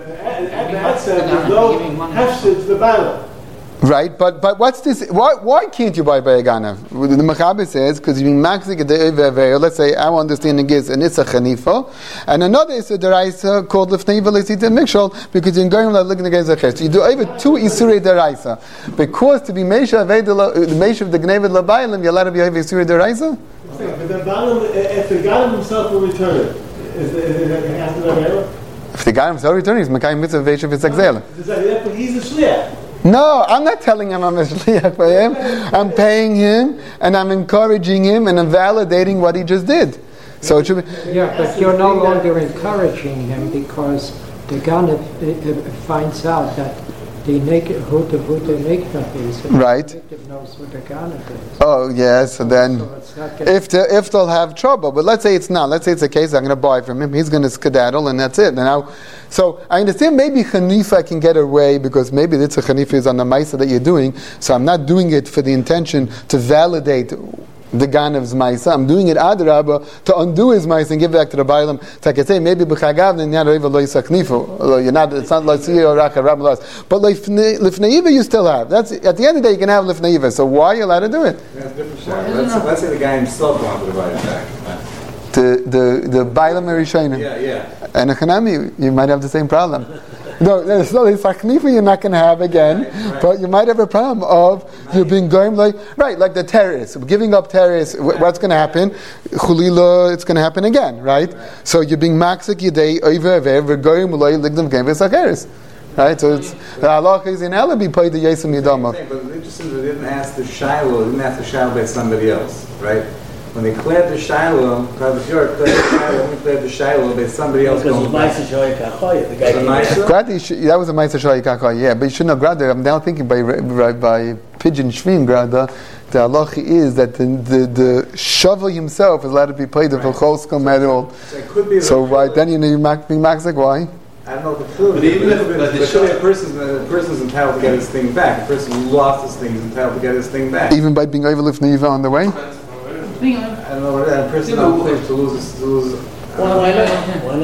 Right, but what's this? Why can't you buy by a ganav? The Mechaber says because you're being maxik a day of Avera. Let's say our understanding is an Issa Chanifa, and another Issa Deraisa called Lifnei Velisita Mikshol because you're going like looking against the chest. So you do over 2 Isurei Deraisa because to be Meisha the Meisha of the Gnevid Labaylim, you're allowed to be over Isurei Deraisa. But the Baalim, if the Ganav himself will return it, is it has to be Avera? If the guy himself returns, he's Mekayim Mitzvah Veishav Yitzhak. But he's a shliach. No, I'm not telling him I'm a shliach for him. I'm paying him, and I'm encouraging him, and I'm validating what he just did. So it should be. Yeah, but you're no longer encouraging him because the Ganav finds out that the naked who the Niknav is. Right. The Niknav knows who the Ganav is. Oh yeah, so then if they'll have trouble, but let's say it's not. Let's say it's a case I'm going to buy from him. He's going to skedaddle, and that's it. So I understand maybe Hanifa can get away because maybe it's a Hanifa is on the Maisa that you're doing. So I'm not doing it for the intention to validate the Ganav's Maisa. I'm doing it Adrabah to undo his Maisa and give it back to the Bailam. So I could say maybe B'chagav you're not. It's not Lasi or Raka Rabbalas. But Lifneiva you still have. That's at the end of the day you can have Lifneiva. So why are you allowed to do it? That's different. Let's say the guy himself wanted to buy it back. The Bailam Rishonim. Yeah. And a Hanami, you might have the same problem. No, it's Achnifa you're not going to have again, right. But you might have a problem of you're being going like the terrorists, giving up terrorists. What's going to happen? Chulila, it's going to happen again, right? So you're being maxik yidei over going mulay ligdam game v'sacheres. Right, so it's the halacha is in Ela be paid the yesem yidamav. But the interesting is they didn't ask the Shiloh by somebody else, right? When they cleared the Shiloh, because if you're cleared the Shiloh by somebody else. Because it was Maisa Shoy Kachoy, the guy that was a Maisa Shoy Kachoy, yeah, but you shouldn't have grabbed it. I'm now thinking by Pidgin Shvim Grada, the halacha is that the shovel himself is allowed to be paid of a Cholska medal. So why then you're being maxik? Why? I don't know what the clue is. But even if a person's entitled to get his thing back. A person who lost his thing is entitled to get his thing back. Even by being overlifted Neva on the way? I don't know what that person claims to lose. Why not?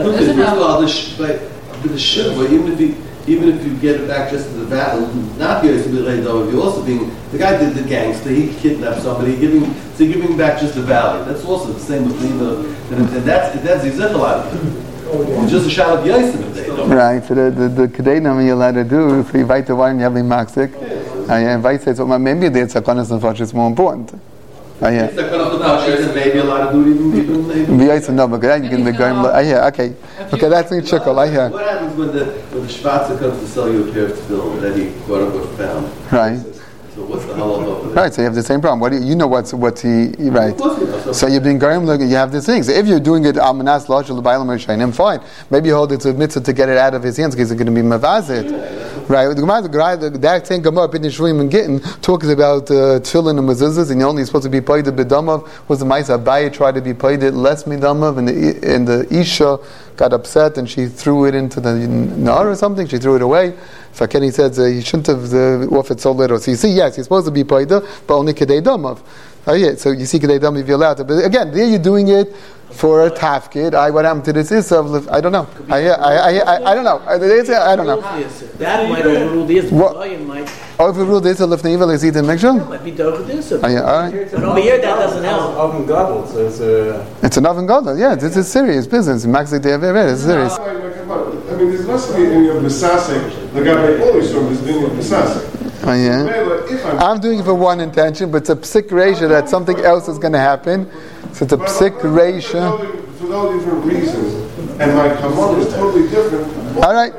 But the shiva, even if you get it back just in the battle, not the you're also being the guy did the gangster. He kidnapped somebody, giving back just the valley. That's also the same with Neva, and that's zichel. It's just a shot of yaisim if they don't. Right. So the kedeinam you're allowed to do. If you invite the wine, you have the maxik. I invite says, well, maybe the tzakanas and fudge is more important. Maybe a lot of do even no, but you can be going. Okay, that's me chickle. I hear. What happens when the Schwarzer comes to sell you a pair of tefillin that he quote unquote found? Right. So what's the halacha over there? Right. So you have the same problem. What do you know? What's he right? So you're being going. You have these things. If you're doing it almanas lashul b'aylam rishayim, fine. Maybe you hold it to mitzvah to get it out of his hands because it's going to be mavazit. Right. The that same Gemara Pidgin Shvim and Gittin talks about tefillin and mezuzahs, and you're only supposed to be paid the b'damav. Was the ma'isa Abaye tried to be paid it less midamav, and the isha got upset and she threw it into the nar or something. She threw it away. Fakeni said he shouldn't have offered so little. So you see, yes, he's supposed to be paid, but only kedei damav. So you see kedei damav if you're allowed to. But again, there you're doing it for a tafkid. What happened to this is I don't know. I don't know. I don't know. That might overrule the Israel. Overrule the Israel lifnei evil is eaten mikshel. Might be done with this. All right. But over here that doesn't help. Oven gadol, so it's an oven gadol. Yeah, this is serious business. Maxik de it's serious. mean, there's less in your Mesasek, the guy only saw this in your Mesasek. Oh, yeah. I'm doing it for one intention, but it's a psik ratio that something else is going to happen. So it's a psik ratio. For no different reasons, and my kavanah is totally different. All right.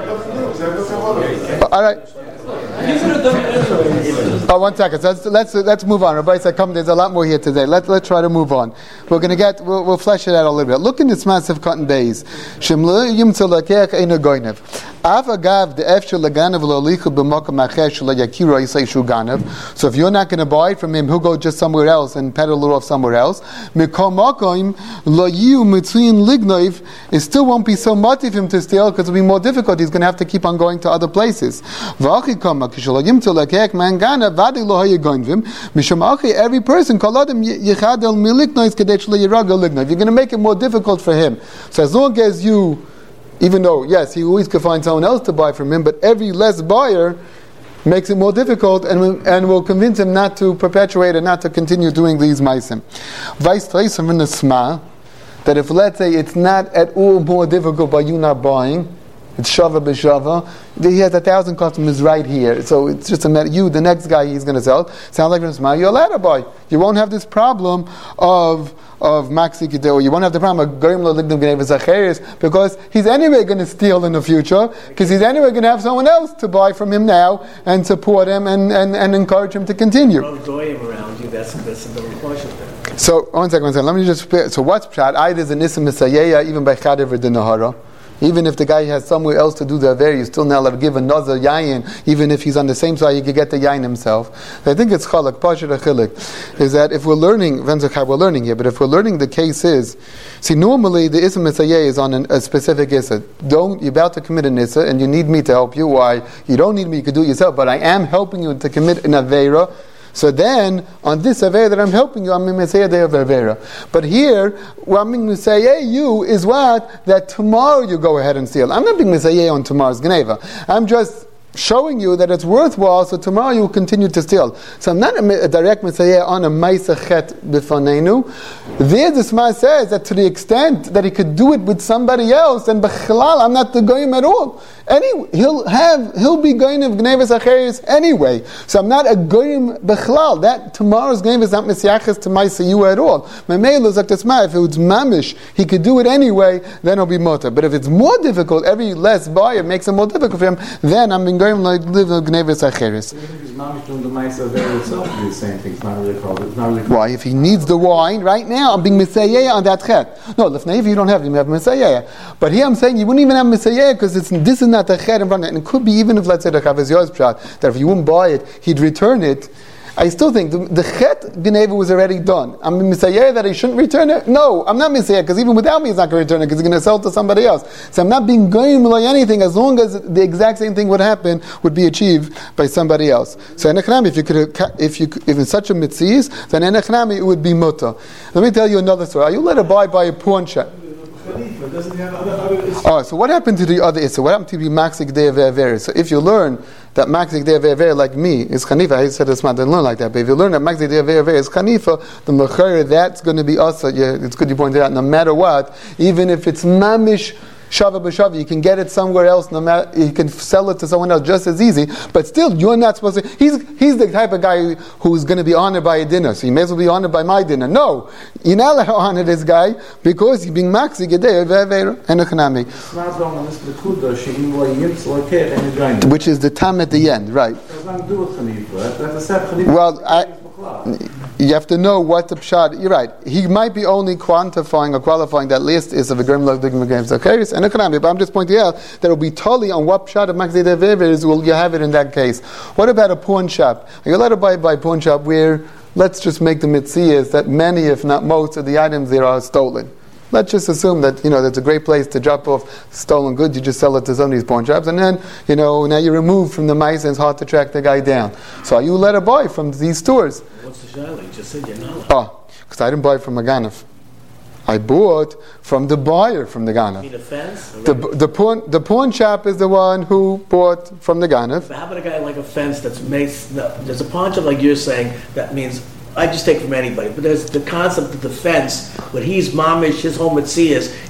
All right. Oh, 1 second. So let's move on. Rabbi said, "Come, there's a lot more here today. Let's try to move on. We'll flesh it out a little bit. Look in this massive cotton bays. Shemle yimtza lakech eina goynev. Av agav the efshel laganev lo lichu b'makom acher shel yakira yisay shu ganev. So if you're not going to buy it from him, he'll go just somewhere else and peddle it off somewhere else. Mikom makom lo yu mitzuyin lignoiv. It still won't be so much of him to steal because it'll be more difficult. He's going to have to keep on going to other places. V'achikoma kishol yimtza lakech man ganev vadi lo hayagoinvim. Mishum achi every person koladim yichadel miliknois kedei shel yiraga lignoiv. You're going to make it more difficult for him. So as long as you, even though, yes, he always could find someone else to buy from him, but every less buyer makes it more difficult and will convince him not to perpetuate and not to continue doing these maisim. Vice versa from the sma, that if, let's say, it's not at all more difficult by you not buying, it's shava b'shava, he has 1,000 customers right here, so it's just a matter, you, the next guy he's going to sell, sounds like from the sma, you're allowed to buy. You won't have this problem of maxi kedei, you won't have the problem of goyim lo lignu gnei v'zacheres, because he's anyway going to steal in the future, because he's anyway going to have someone else to buy from him now and support him and encourage him to continue. Goyim around you, that's the question there. So, one second. Let me just. So, what's pshat? Either there's an ism misayeya even by chadev or dinahara. Even if the guy has somewhere else to do the aver, you're still not allowed to give another yayin, even if he's on the same side, he could get the yayin himself. I think it's chalak, pashir achilik, is that if we're learning, we're learning here, but if we're learning the case is, see, normally the ism mitzayeh is on a specific issa. You're about to commit an issa, and you need me to help you. Why? You don't need me, you can do it yourself, but I am helping you to commit an avera. So then, on this avera that I'm helping you, I'm Messiah de avera. But here, what I'm being Messiah you is what? That tomorrow you go ahead and steal. I'm not being Messiah on tomorrow's Geneva. I'm just showing you that it's worthwhile, so tomorrow you will continue to steal. So I'm not a direct Messiah on a Maisa Chet B'fanenu. There the Sma says that to the extent that he could do it with somebody else, then B'chalal, I'm not the Goyim at all. He'll be Goyim of Gnevas Acheris anyway. So I'm not a Goyim B'chalal. That tomorrow's Gnevas is not Messiachas to Maisa you at all. Memelo Zak Tesma, if it was Mamish, he could do it anyway, then it'll be Mota. But if it's more difficult, every less buyer makes it more difficult for him, then I'm being like live in Gnevas Acheris. Why? If he needs the wine right now, I'm being Messiah on that chet. No, if you don't have him, you have Messiah. But here I'm saying you wouldn't even have Messiah because this is not the chet in front of it. And it could be even if, let's say, the Chavez Yoz Pshat, that if you wouldn't buy it, he'd return it. I still think the chet Geneva was already done. I'm Messiah that he shouldn't return it? No, I'm not Messiah because even without me he's not going to return it because he's going to sell it to somebody else. So I'm not being goyim like anything as long as the exact same thing would happen would be achieved by somebody else. So enechnami, if in such a mitzvah, then enechnami it would be muta. Let me tell you another story. Are you let a buy a pawn shop? Oh, so what happened to the other issa? What happened to the maxik de ve'aver? So if you learn that maxik de ve'aver like me is chanifa, I said it's not, didn't learn like that. But if you learn that maxik de ve'aver is chanifa, the mechayr that's going to be asa. Yeah, it's good you pointed out. No matter what, even if it's mamish shava b'shava, you can get it somewhere else. No matter, you can sell it to someone else just as easy. But still, you're not supposed to. He's the type of guy who's going to be honored by a dinner. So he may as well be honored by my dinner. No, you're not allowed to honor this guy because he's being maxi gedei ve'aver and echanami. Which is the tam at the end, right? Well, you have to know what the pshat. You're right. He might be only quantifying or qualifying that list is of a grim log digma games zakaris and economic. But I'm just pointing out that it'll be totally on what pshat of maxi devever is. Will you have it in that case? What about a pawn shop? Are you allowed to buy a pawn shop where let's just make the mitzias that many, if not most, of the items there are stolen? Let's just assume that, that's a great place to drop off stolen goods. You just sell it to some of these pawn shops, and then, now you're removed from the mice, and it's hard to track the guy down. So are you let a buy from these stores? What's the shayla? You just said you're not. Oh, because I didn't buy from a ganef. I bought from the buyer from the ganef. You mean a fence? The pawn shop is the one who bought from the ganef. But how about a guy like a fence that's made? There's a pawn shop like you're saying that means. I just take from anybody, but there's the concept of the fence, what he's mamish, his whole mitzias is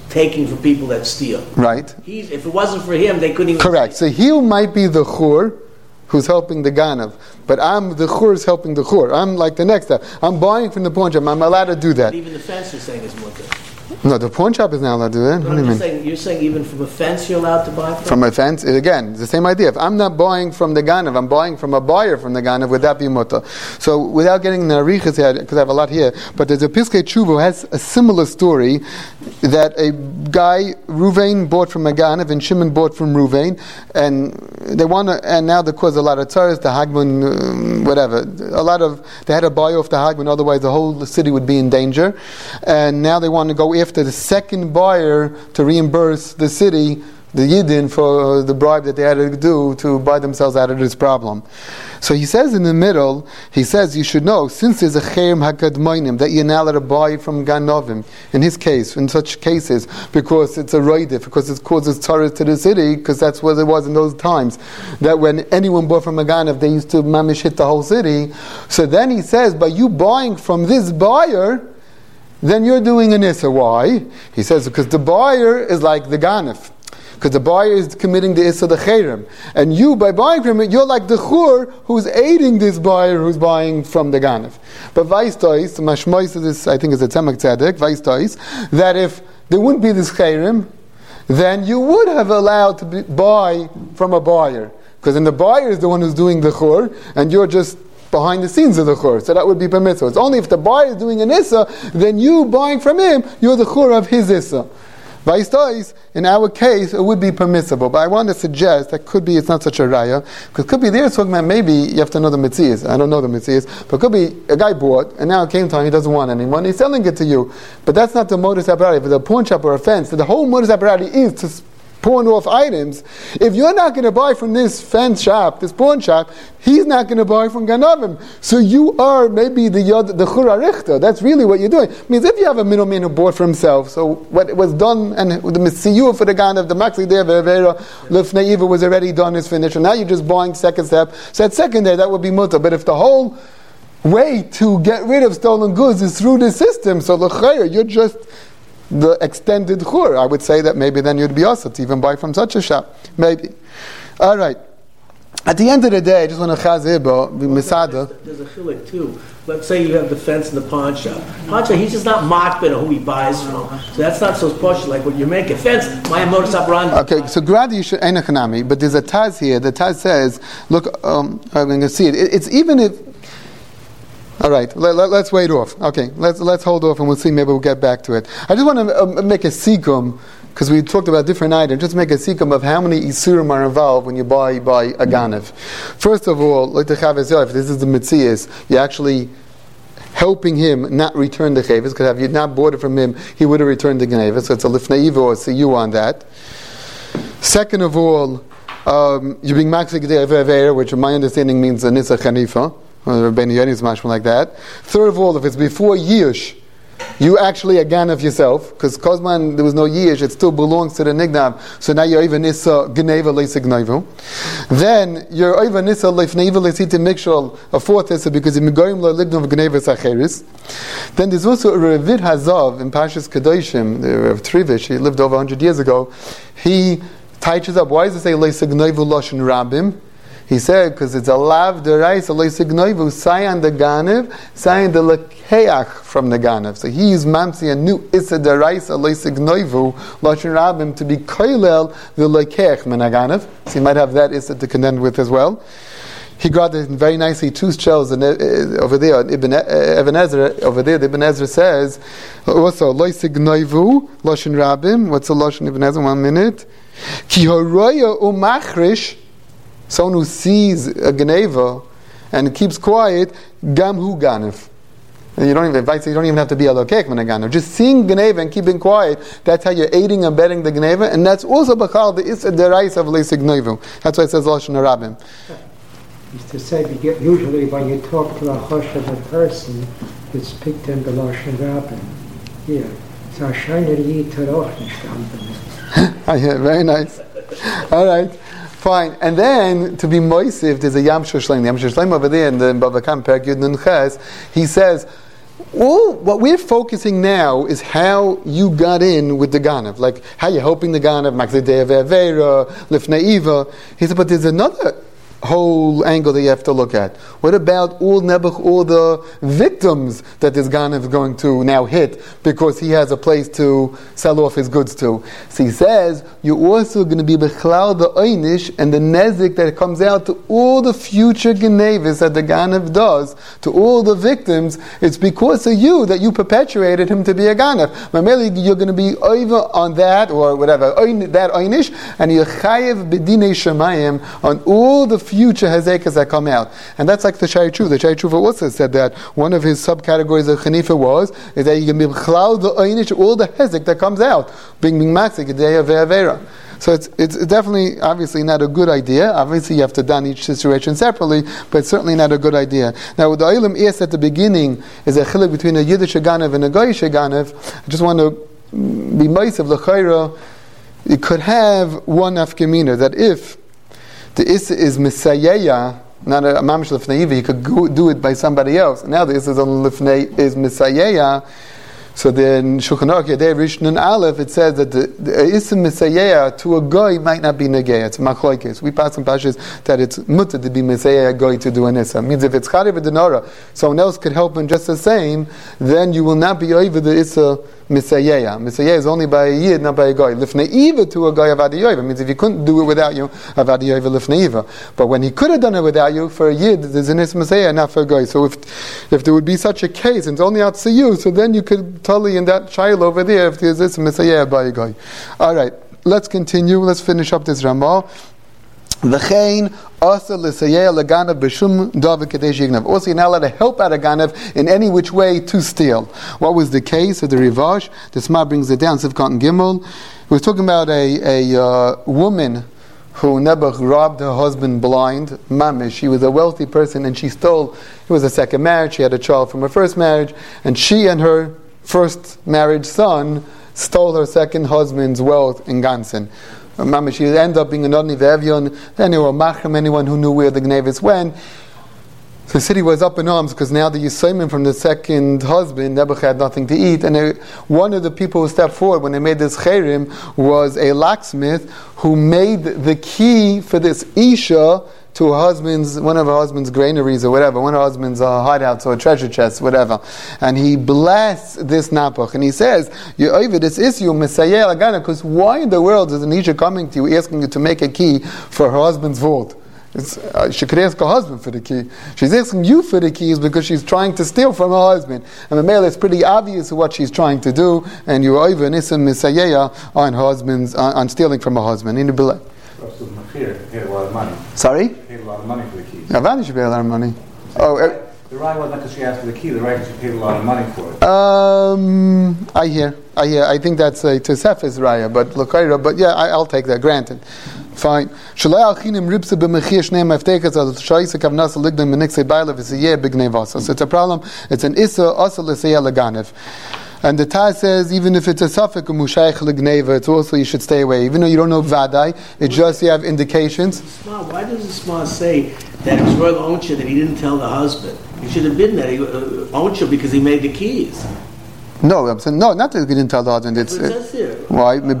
taking from people that steal. Right. If it wasn't for him, they couldn't even... Correct. So he might be the chur who's helping the ganav, but I'm the chur is helping the chur. I'm like the next step. I'm buying from the pawn shop. I'm allowed to do that. But even the fence you're saying is mutter. No, the pawn shop is not allowed to do that. No, What do you mean? you're saying even from a fence you're allowed to buy from? From a fence, again, it's the same idea. If I'm not buying from the ganav, I'm buying from a buyer from the ganav, would that be mutter? So without getting the arichas here, because I have a lot here, but there's a Piskei Tshuva who has a similar story that a guy, Ruvain, bought from a ganav and Shimon bought from Ruvain, and they want to, and now there caused a lot of tzaras, the Hagman, whatever, they had to buy off the Hagman, otherwise the whole city would be in danger, and now they want to go after the second buyer to reimburse the city, the Yidden, for the bribe that they had to do to buy themselves out of this problem. So he says in the middle, he says you should know, since there's a cherem hakadmoinim, that you're not allowed to buy from ganovim, in his case, in such cases, because it's a roidif, because it causes tzaras to the city, because that's what it was in those times, that when anyone bought from a ganav, they used to mamish hit the whole city. So then he says, by you buying from this buyer, then you're doing an issa. Why? He says, because the buyer is like the ganef. Because the buyer is committing the issa, the cherem. And you, by buying from it, you're like the chur who's aiding this buyer who's buying from the ganef. But vaistois, the mashmois of this, I think is a tzemak tzedek, vaistois, that if there wouldn't be this cherem, then you would have allowed to buy from a buyer. Because then the buyer is the one who's doing the chur, and you're just behind the scenes of the chur, so that would be permissible. It's only if the buyer is doing an issa, then you buying from him, you're the chur of his issa. Vaistois, in our case, it would be permissible, but I want to suggest that could be it's not such a raya, because it could be there talking about maybe you have to know the mitzias. I don't know the mitzias, but it could be a guy bought, and now it came time he doesn't want any money, he's selling it to you. But that's not the modus operandi. If it's a pawn shop or a fence, the whole modus operandi is to pawn off items. If you're not going to buy from this fence shop, this pawn shop, he's not going to buy from Ganavim. So you are maybe the chur arichta. That's really what you're doing. It means if you have a middleman who bought for himself, so what was done, and the misiyu for the Ganav, the maxli there, Vevera, Lifnei Iva was already done, is finished, and now you're just buying second step. So at second day, that would be mutter. But if the whole way to get rid of stolen goods is through the system, so l'chayr, you're just the extended chur, I would say that maybe then you'd be also to even buy from such a shop. Maybe. All right. At the end of the day, I just want to chazibo, misada. There's a chilek too. Let's say you have the fence in the pawn shop. Pawn shop, he's just not makbid on who he buys from. So that's not so posh like what you make a fence. My modus operandi. Okay, so grad you should enochanami, but there's a Taz here. The Taz says, look, I'm going to see it. It's even if. All right, let's wait off. Okay, let's hold off and we'll see. Maybe we'll get back to it. I just want to make a sikum, because we talked about different items. Just make a sikum of how many isurim are involved when you buy a ganav. First of all, like the Chavis Yof, this is the mitzias. You're actually helping him not return the chavis, because if you not bought it from him, he would have returned the ganav. So it's a lifnei iva or siyu on that. Second of all, you're being maxik de'aver, which in my understanding means a nisa chanifa. Like that. Third of all, if it's before Yish, you actually a ganav yourself, because Kozman there was no Yish, it still belongs to the Nignav. So now you're even Issa Gneva Leisignaivu. Then you're even Issa Leifneva Leisita Mikshal, a fourth Issa, because in Megorim La Lignav Gneva Sacheris. Then there's also a Revid Hazav in Pashas Kedoshim, the Rav Trivish, he lived over 100 years ago. He touches up, why does it say Leisignaivu Loshin Rabim? He said, because it's a lav deraisa loisignoivu, sayan the ganev, sayan the lekeach from the ganev. So he used mamsi a new issa deraisa loisignoivu, loshin rabim, to be koilel the lekeach min ganev. So he might have that issa to contend with as well. He got it very nicely, two shells over there, Ibn Ezra, over there, the Ibn Ezra says, also, loisignoivu, loshin rabim, what's the loshin Ibn Ezra, 1 minute? Ki horoya umachrish, someone who sees a geneva and keeps quiet, gam hu ganef. You don't even have to be a lokek when a ganef. Just seeing geneva and keeping quiet, that's how you're aiding and abetting the geneva, and that's also b'chal the issa derais of leisig noivu. That's why it says lashon harabim. Is to say, usually when you talk to a chosh of a person, it's picked in the lashon rabim. Here, so shiner yi toroch nishtampen. Very nice. All right. Fine, and then to be moisif, there's a Yam Shoshleim. Yam Shoshleim over there in the Bava Kama Perek Yud Nun Ches. He says, all what we're focusing now is how you got in with the Ganav, like how you're helping the Ganav, Maxidei Ve'Avera, Lifnei. He said, but there's another whole angle that you have to look at. What about all the victims that this Ganav is going to now hit because he has a place to sell off his goods to? So he says, you're also going to be Bechlal the Einish and the Nezik that comes out to all the future Genevis that the Ganav does, to all the victims. It's because of you that you perpetuated him to be a Ganav. Mameli, you're going to be over on that, or whatever, that Einish, and you're Chayev B'dinei Shemayim on all the future Hezekas that come out. And that's like the Shai Tshuva. The Shai Tshuva also said that one of his subcategories of Chanifa is that you can be B'chlal the Einish, all the Hezek that comes out, being Maksik, Gedei Ve'Avera. So it's definitely, obviously not a good idea. Obviously you have to done each situation separately, but it's certainly not a good idea. Now, with the Olam Is at the beginning is a chiluk between a Yiddish Ganav and a Goyish Ganav. I just want to be Ma'asav L'Chayra. You could have one afkamina, that if the Issa is Misayeya, not a Mamish Lifnei, he could do it by somebody else. Now the Issa is Misayeya. So then Shulchan Aruch Yadei Rishon and Aleph, it says that the Issa Misayeya to a goy might not be Negeya. It's Machlokes. We pass some pashas that it's mutter to be Misayeya goy to do an Issa. It means if it's Charev Denora, someone else could help him just the same, then you will not be over the Issa Misayeya. Misayeya is only by a Yid, not by a goy. Lifneiva to a goy Avadiyoiva. It means if he couldn't do it without you, Avadiyoiva Lifneiva. But when he could have done it without you, for a Yid, there's an Issa Misayeya, not for a goy. So if there would be such a case, and it's only out to you, so then you could totally in that child over there, if there's this Misayeya by a goy. Alright, let's continue. Let's finish up this Ramah. V'chein asa l'sayeh l'ganav b'shum davar kadei sheyignav. Also, you're not allowed to help out a ganav in any which way to steal. What was the case of the Rivash? The Sma brings it down. Sivkot and Gimel. We're talking about a woman who Nebuch robbed her husband blind. Mamish. She was a wealthy person, and she stole. It was a second marriage. She had a child from her first marriage, and she and her first marriage son stole her second husband's wealth in Gansen. Mama, she ended up being an Odni Ve'evyon. Then they were Machem, anyone who knew where the Gnevis went. So the city was up in arms because now the Yisraelim from the second husband, Nebuch had nothing to eat. And one of the people who stepped forward when they made this Cherim was a locksmith who made the key for this Isha to one of her husband's granaries or whatever, one of her husband's hideouts or treasure chests, whatever. And he blessed this Napach. And he says, you're over this issue, Messiah Lagana, because why in the world is an Isha coming to you asking you to make a key for her husband's vault? She could ask her husband for the key. She's asking you for the keys because she's trying to steal from her husband. And the male, it's pretty obvious what she's trying to do, and you're over an Issa Messiah on on stealing from her husband. In the Bilay. Paid a lot of money. Sorry? Paid a lot of money for the key. Avadi should pay a lot of money. The Raya wasn't because she asked for the key. The Raya she paid a lot of money for it. I hear. I think that's a Tosefes Raya, but L'Kaira. But yeah, I'll take that. Granted. Fine. So it's a problem. It's an Issa Asa L'Seyah L'Ganev. And the Taz says, even if it's a Safek Mushayich L'Gneva, it's also you should stay away. Even though you don't know Vadai, it's just you have indications. Why does the Sma say that it was Royal Onsha that he didn't tell the husband? He should have been there, Onsha, because he made the keys. No, I'm saying no, not that he didn't tell the husband. It's why? You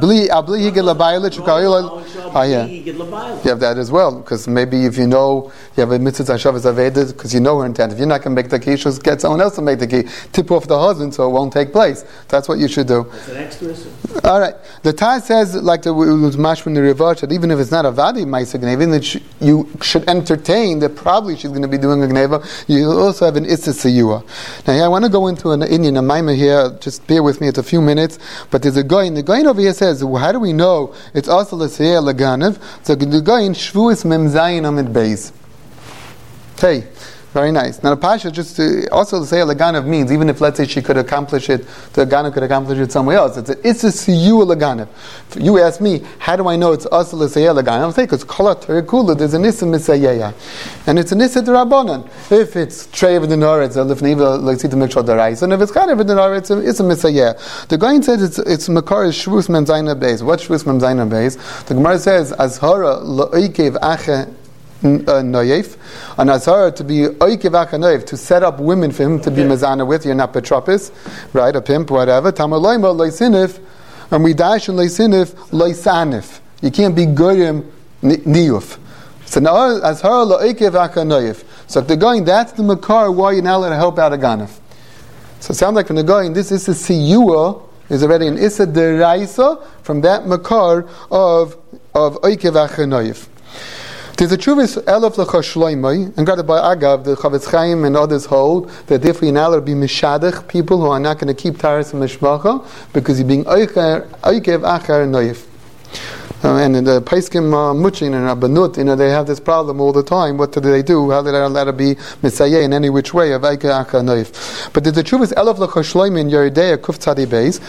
have that as well, because maybe if you know you have a mitzvah Hashavas Avedah, because you know her intent. If you're not going to make the key, just get someone else to make the key. Tip off the husband so it won't take place. That's what you should do. That's an extra. All right. The Taz says, like it was mashma in the Rivash, that even if it's not a vadi ma'isa gneva, that you should entertain that probably she's going to be doing a gneva. You also have an issa siyua. Now, I want to go into an Indian a maimah here. Just bear with me, it's a few minutes. But there's a guy, and the guy over here says, how do we know it's also l'seyeh l'ganev? So the guy in Shvuas Mem Zayin Amid Beis. Hey, very nice. Now the Pasha just also l'seyeh l'ganev means, even if let's say she could accomplish it, the Ganev could accomplish it somewhere else. It's a siyua l'ganev. You ask me, how do I know it's also l'seyeh l'ganev? I'm saying because kol ha'terekula, there's an issa misayeya, and it's an issa d'Rabbanan. If it's trei v'denor, it's a lifneiva l'tzita mikshal d'rais, and if it's kind of v'denor, it's a misayeya. The guy says it's makar is shvus mem zayin beis. What shvus mem zayin beis? The Gemara says azhara la'ikev ache noyef, an azara to be oikev achanoyev, to set up women for him to be mezana with. You're not betropis, right? A pimp, whatever. Tamaloima loisinif, and we dash and loisinif loisanif. You can't be goyim niyuf. So now azara loikev achanoyev. So if they're going, that's the makar why you're not allowed to help out a ganef. So it sounds like when they're going, this is a siyua, is already an issa deraisa from that makar of oikev achanoyev. There's a truvis elef l'chashloimai, and got it by Agav, the Chavetz Chaim and others hold that if you're not allowed to be mishadech, people who are not going to keep taras and mishmacha, because you're being oikev achar noyef. And in the Paiskim Muchin and Rabbanut, they have this problem all the time. What do they do? How do they allow to be Messiah in any which way of Oikev achar noyef? But there's a truvis elef l'chashloimai in Yeridea Kuf Tzadi Beis.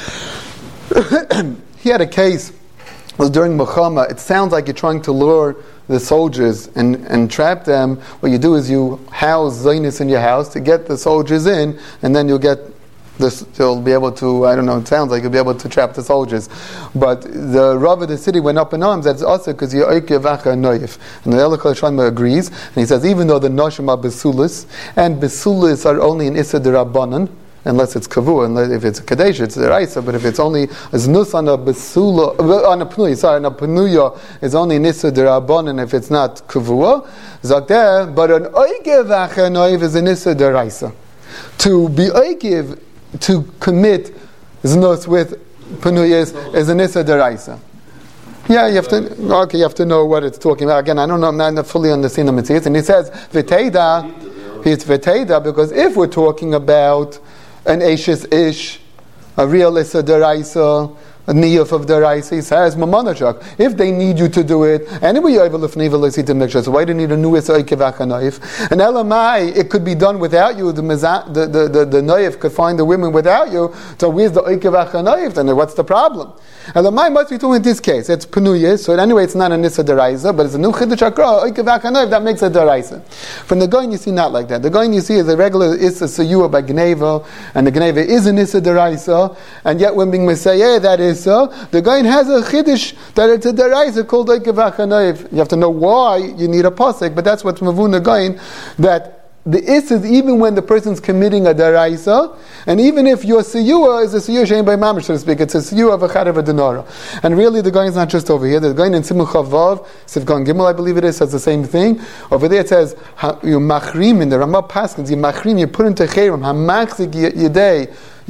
He had a case. It was during Muhammad. It sounds like you're trying to lure the soldiers and trap them. What you do is you house Zionist in your house to get the soldiers in, and then you'll be able to, I don't know, it sounds like you'll be able to trap the soldiers. But the Rav of the city went up in arms. That's also because you're oikev achar noyef. And the Elokal Shlomo agrees, and he says even though the Noshim are besulis, and besulis are only in Issa D'Rabbanan, unless it's kavu, unless if it's a kadesh, it's a raisa. But if it's only as nus on a besula, on a penuya, it's only nisa derabanan if it's not kavua. Zakter, but an oikev achar noyef is a nisa deraisa. To be oikev, to commit znus with penuyas is a nisa deraisa. Yeah, you have to know what it's talking about. Again, I don't know, I'm not fully understanding the mitzvah. And he says v'teida, it's v'teida because if we're talking about an Eishes Ish, a real Issa Deraisa, a Niyuf of Deraisa, he says, Mamonachak. If they need you to do it, anyway, you're able to make sure. So why do you need a new Issa Oikev achar noyef? And Elamai, it could be done without you. The Noyef could find the women without you. So where's the Oikev achar noyef? Then what's the problem? Elamai must be doing in this case. It's Penuyah, so anyway, it's not a Issa Deraisa, but it's a new Chiddush Akra, Oikev achar noyef, that makes a Deraisa. From the Goyin, you see not like that. The Goyin you see is a regular Issa Siyua by Gneva, and the Gneva is an Issa Deraisa, and yet when being Messiah, that is so. The Goyin has a Chiddush that it's a Deraisa called Oikev achar noyef. You have to know why you need a pasuk, but that's what's Mavun the Goyin, that the is even when the person's committing a deraisa, and even if your siyua is a siyua shein by mamish, so to speak, it's a siyua of a charav denara. And really, the going is not just over here. The going in Simuch Chavav, Sivkon Gimel, I believe it is, says the same thing. Over there it says you machrim in the Ramah Paskins, you machrim, you put into chayrim hamachzik yedei.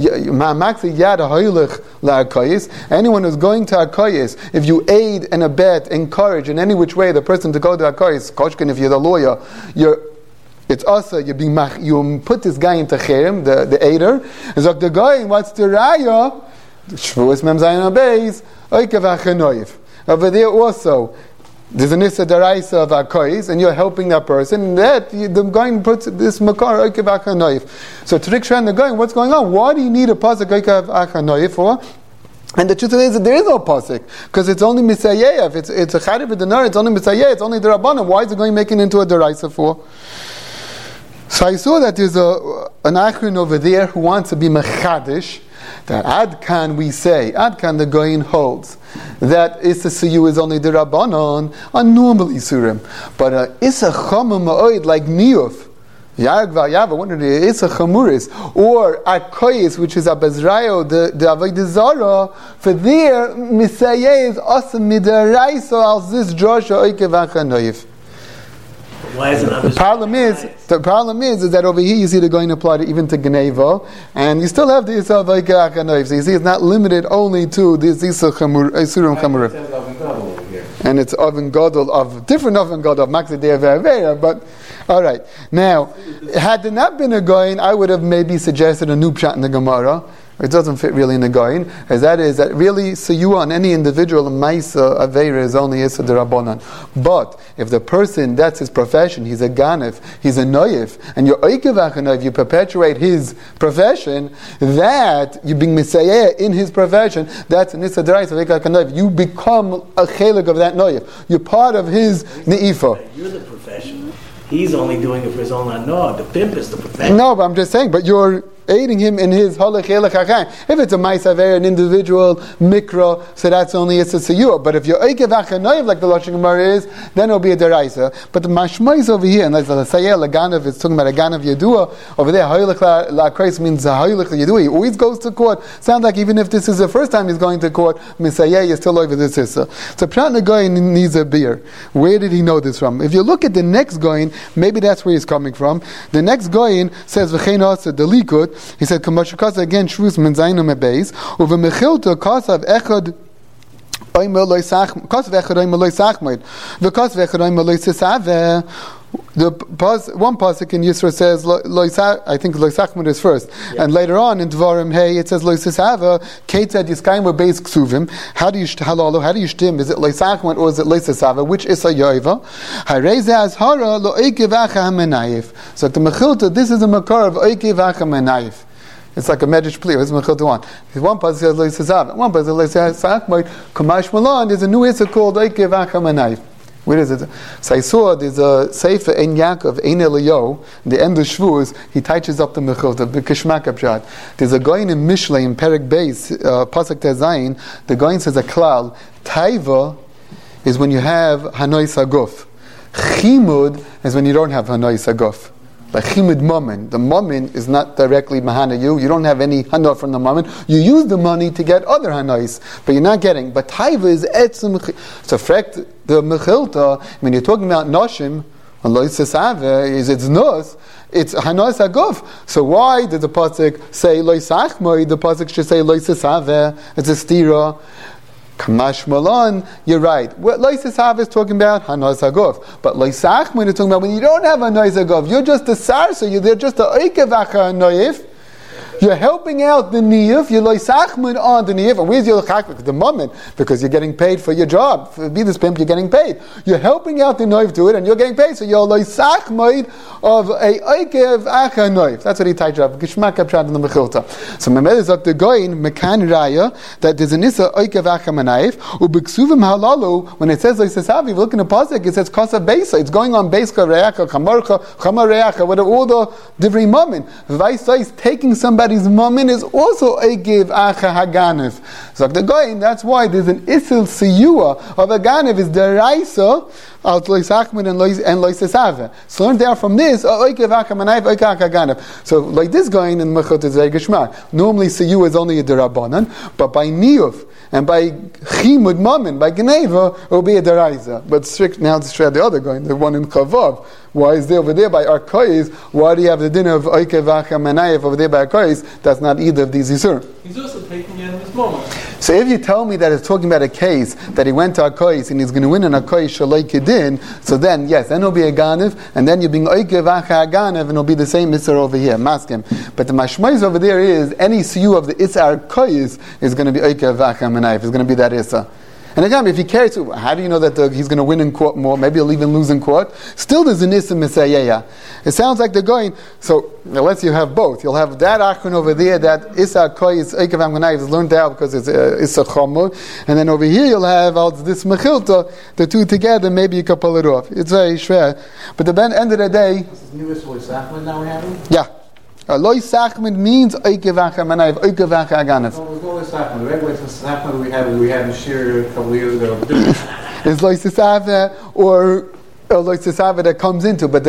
Anyone who's going to Akayis, if you aid and abet, encourage in any which way the person to go to Akayis, Koshkin, if you're the lawyer, it's also you put this guy into cherem, the aider, and so the guy wants to raya shvuas mem zayin abeis oikev achar noyef. Over there also there's an issa deraisa of akais, and you're helping that person, and that the guy puts this makar oikev achar noyef. So Tariq Shran the guy, what's going on? Why do you need a pasuk oikev achar noyef for? And the truth is that there is no pasuk, because it's only Messiah. If it's a charav v'denar, it's only Messiah, it's only the Rabbanim. Why is it going making into a deraisa for? So I saw that there's an Achron over there who wants to be mechadish, that Adkan we say, Adkan the Goyin holds, that Issa Siyu is only the Rabbanon on normal Isurim. But Issa Chama Ma'oid like Niyuf, Yarg Vayava, one of the Issa Chamuris, or Akoyis, which is Abazrayo, the Avodah Zara, for there, Messiah is awesome midaraisa al this Joshua Oikev achar noyef. Why is it not? The problem is that over here you see they're going to apply it even to Gneva, and you still have the Issa of Oikev achar noyef. So you see it's not limited only to this Issa Isurim Chamurim. And it's Oven Gadol of different Oven Gadol of Maxi De'Avera, but all right. Now, had there not been a Goyin, I would have maybe suggested a new pshat in the Gemara. It doesn't fit really in the Goyin, as that is that really siyua on any individual Maisa Aveira is only Issa D'Rabbanan. But if the person, that's his profession, he's a Ganef, he's a Noyef, and you're Oikev achar noyef, you perpetuate his profession, that you being Messiah in his profession, that's an Issa D'Raisa Oikev achar noyef. You become a chelik of that Noyef. You're part of his Ne'ifa. You're the profession. He's only doing it for his own no. The pimp is the profession. No, but I'm just saying, but you're aiding him in his halach elech hachayim. If it's a ma'asaver, an individual mikra, so that's only it's a siyur. But if you're oikev achanoiv, like the Lashon Gemara is, then it'll be a deraisa. But the mashma is over here, and like the sayel laganav, it's talking about a ganav yedua. Over there, halach la'akreis means halach yedua. He always goes to court. Sounds like even if this is the first time he's going to court, misayeh is still over this issa. So Prat Nagoyin needs a beer. Where did he know this from? If you look at the next Goyin, maybe that's where he's coming from. The next Goyin says v'chein asa delikut. He said kamashukasa again shrus menzainu mebeis uvemechilta kasav echad. One pasuk in Yisro says I think loisachmud is first, and later on in Dvarim Hey it says loisachava ketzad yiskayim beis ksuvim. How do you shtim? Is it loisachmud or is it loisachava? Which is a yoiva? Hareze azhara lo oikevacha hamenayif. So the mechilta, this is a makar of oikevacha hamenayif. It's like a medrash plea. What's mechilta one? One pasuk says loisachava. One pasuk loisachmud. Kamash Malan. There's a new issa called oikevacha hamenayif. Where is it? So I saw there's a Sefer Ein Yaakov, Ein Eliyahu, the end of Shavuos, he touches up the Mechilta, B'kishmak Abshad. There's a Goyin in Mishlei, in Perek Beis, Pasuk Tezayin, the Goyin says a klal, Taiva is when you have Hanoi Saguf. Chimud is when you don't have Hanoi Saguf. Like chimud mammon. The mammon is not directly mahana you. You don't have any hana from the mammon. You use the money to get other hanais, but you're not getting. But taiva is etzim. So frekt the mechilta, when you're talking about noshim, is it's nos, it's hanos aguf. So why did the pasuk say loisachmoi? The pasuk should say loisasave. It's a stira. Kamash Malan, you're right. What Loisasav is talking about, Hanos Hagov. But Loisachman is talking about when you don't have a Hanos Hagov, you're just a Sarsa, you're just a Oikevacha Noif. You're helping out the Niyuf, you're loisachmud on the Niyuf. And where's your chakmak? The moment, because you're getting paid for your job. For be this pimp, you're getting paid. You're helping out the Noif to it, and you're getting paid. So you're loisachmud of a Oikev Acha Noif. That's what he tied up. Gishmak Abshad in the Mechilta. So Memel is up the Goyin, Mekan Raya, that there's an Issa Oikev Acha Manayif, Ubiksuvim Halalu, when it says Loisasav, if you look in the Pasuk, it says Kasa Beisa. It's going on Beiska Reacha, Chamarcha, Chamar Reacha, what are all the different moment. Vaisa is taking somebody's mammon is also a give acha haganev. So the Goyin, that's why there's an isil siyua of a ganev is deraisa al loisachman and loisesave. So learn there from this oikev acha manayv oikev acha ganev. So like this Goyin in Mechot is very geshmak. Normally siyua is only a derabanan, but by niyuf and by chimud mammon, by geneva, it will be a deraisa. But strict now to shred the other Goyin, the one in Chavav. Why is there over there by Arkois? Why do you have the dinner of Oikev Acha Manayef over there by Arkois? That's not either of these Yisur. He's also taking it in this moment. So if you tell me that it's talking about a case that he went to Arkois and he's going to win an Arkois Shalai Kedin, so then yes, then it'll be a Ganev, and then you're being Oikev Acha Ganev, and it'll be the same Isser over here, Maskim. But the Mashmais over there is any Siyu of the Isser Arkois is going to be Oikev Acha Manayef, is going to be that Isser. And again, if he cares, how do you know that he's going to win in court more? Maybe he'll even lose in court. Still, there's an Issa Misayeya. It sounds like they're going, so unless you have both. You'll have that Achron over there, that Issa Koi is Eikev Amganai, is learned out because it's Issa Chomor. And then over here you'll have this Mechilta, the two together, maybe you can pull it off. It's very schwer. But at the end of the day... This is newest voice Ahmed now we're having? Yeah. Loi Sachman means Oikev Acha Manayv, Oikev Acha Aganef. No, there's no Loi Sachman. The regular Sachman we had in Shir a couple of years ago. It's Loi Sisava or Loi Sisava that comes into, but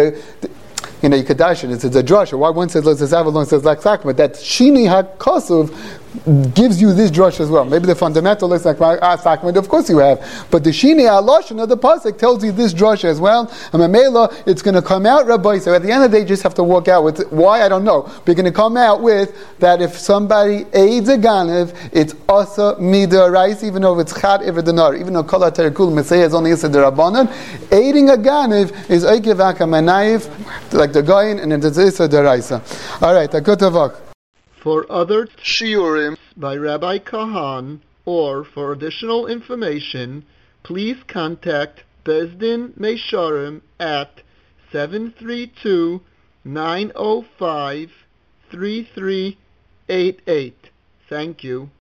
you could dash it. It's a drasha. Why one says Loi Sisava, one says Lak Sachman? That Shini HaKosov gives you this drush as well. Maybe the fundamental is like Sachman, of course you have. But the Shini HaLashon of the Pasuk tells you this drush as well. And Mamela, it's going to come out, Rabbi. So at the end of the day, you just have to walk out with why, I don't know. But you're going to come out with that if somebody aids a Ganev, it's Asa Mida Rice, even though it's Chad Iver Dinar, even though Kala Terikul Messiah is only Issa Derabanan. Aiding a Ganev is Oikev Acha Manayv, like the Goyin, and it's Issa Deraisa. Alright, Akutavak. For other shiurim by Rabbi Kahan, or for additional information, please contact Bezdin Meisharim at 732-905-3388. Thank you.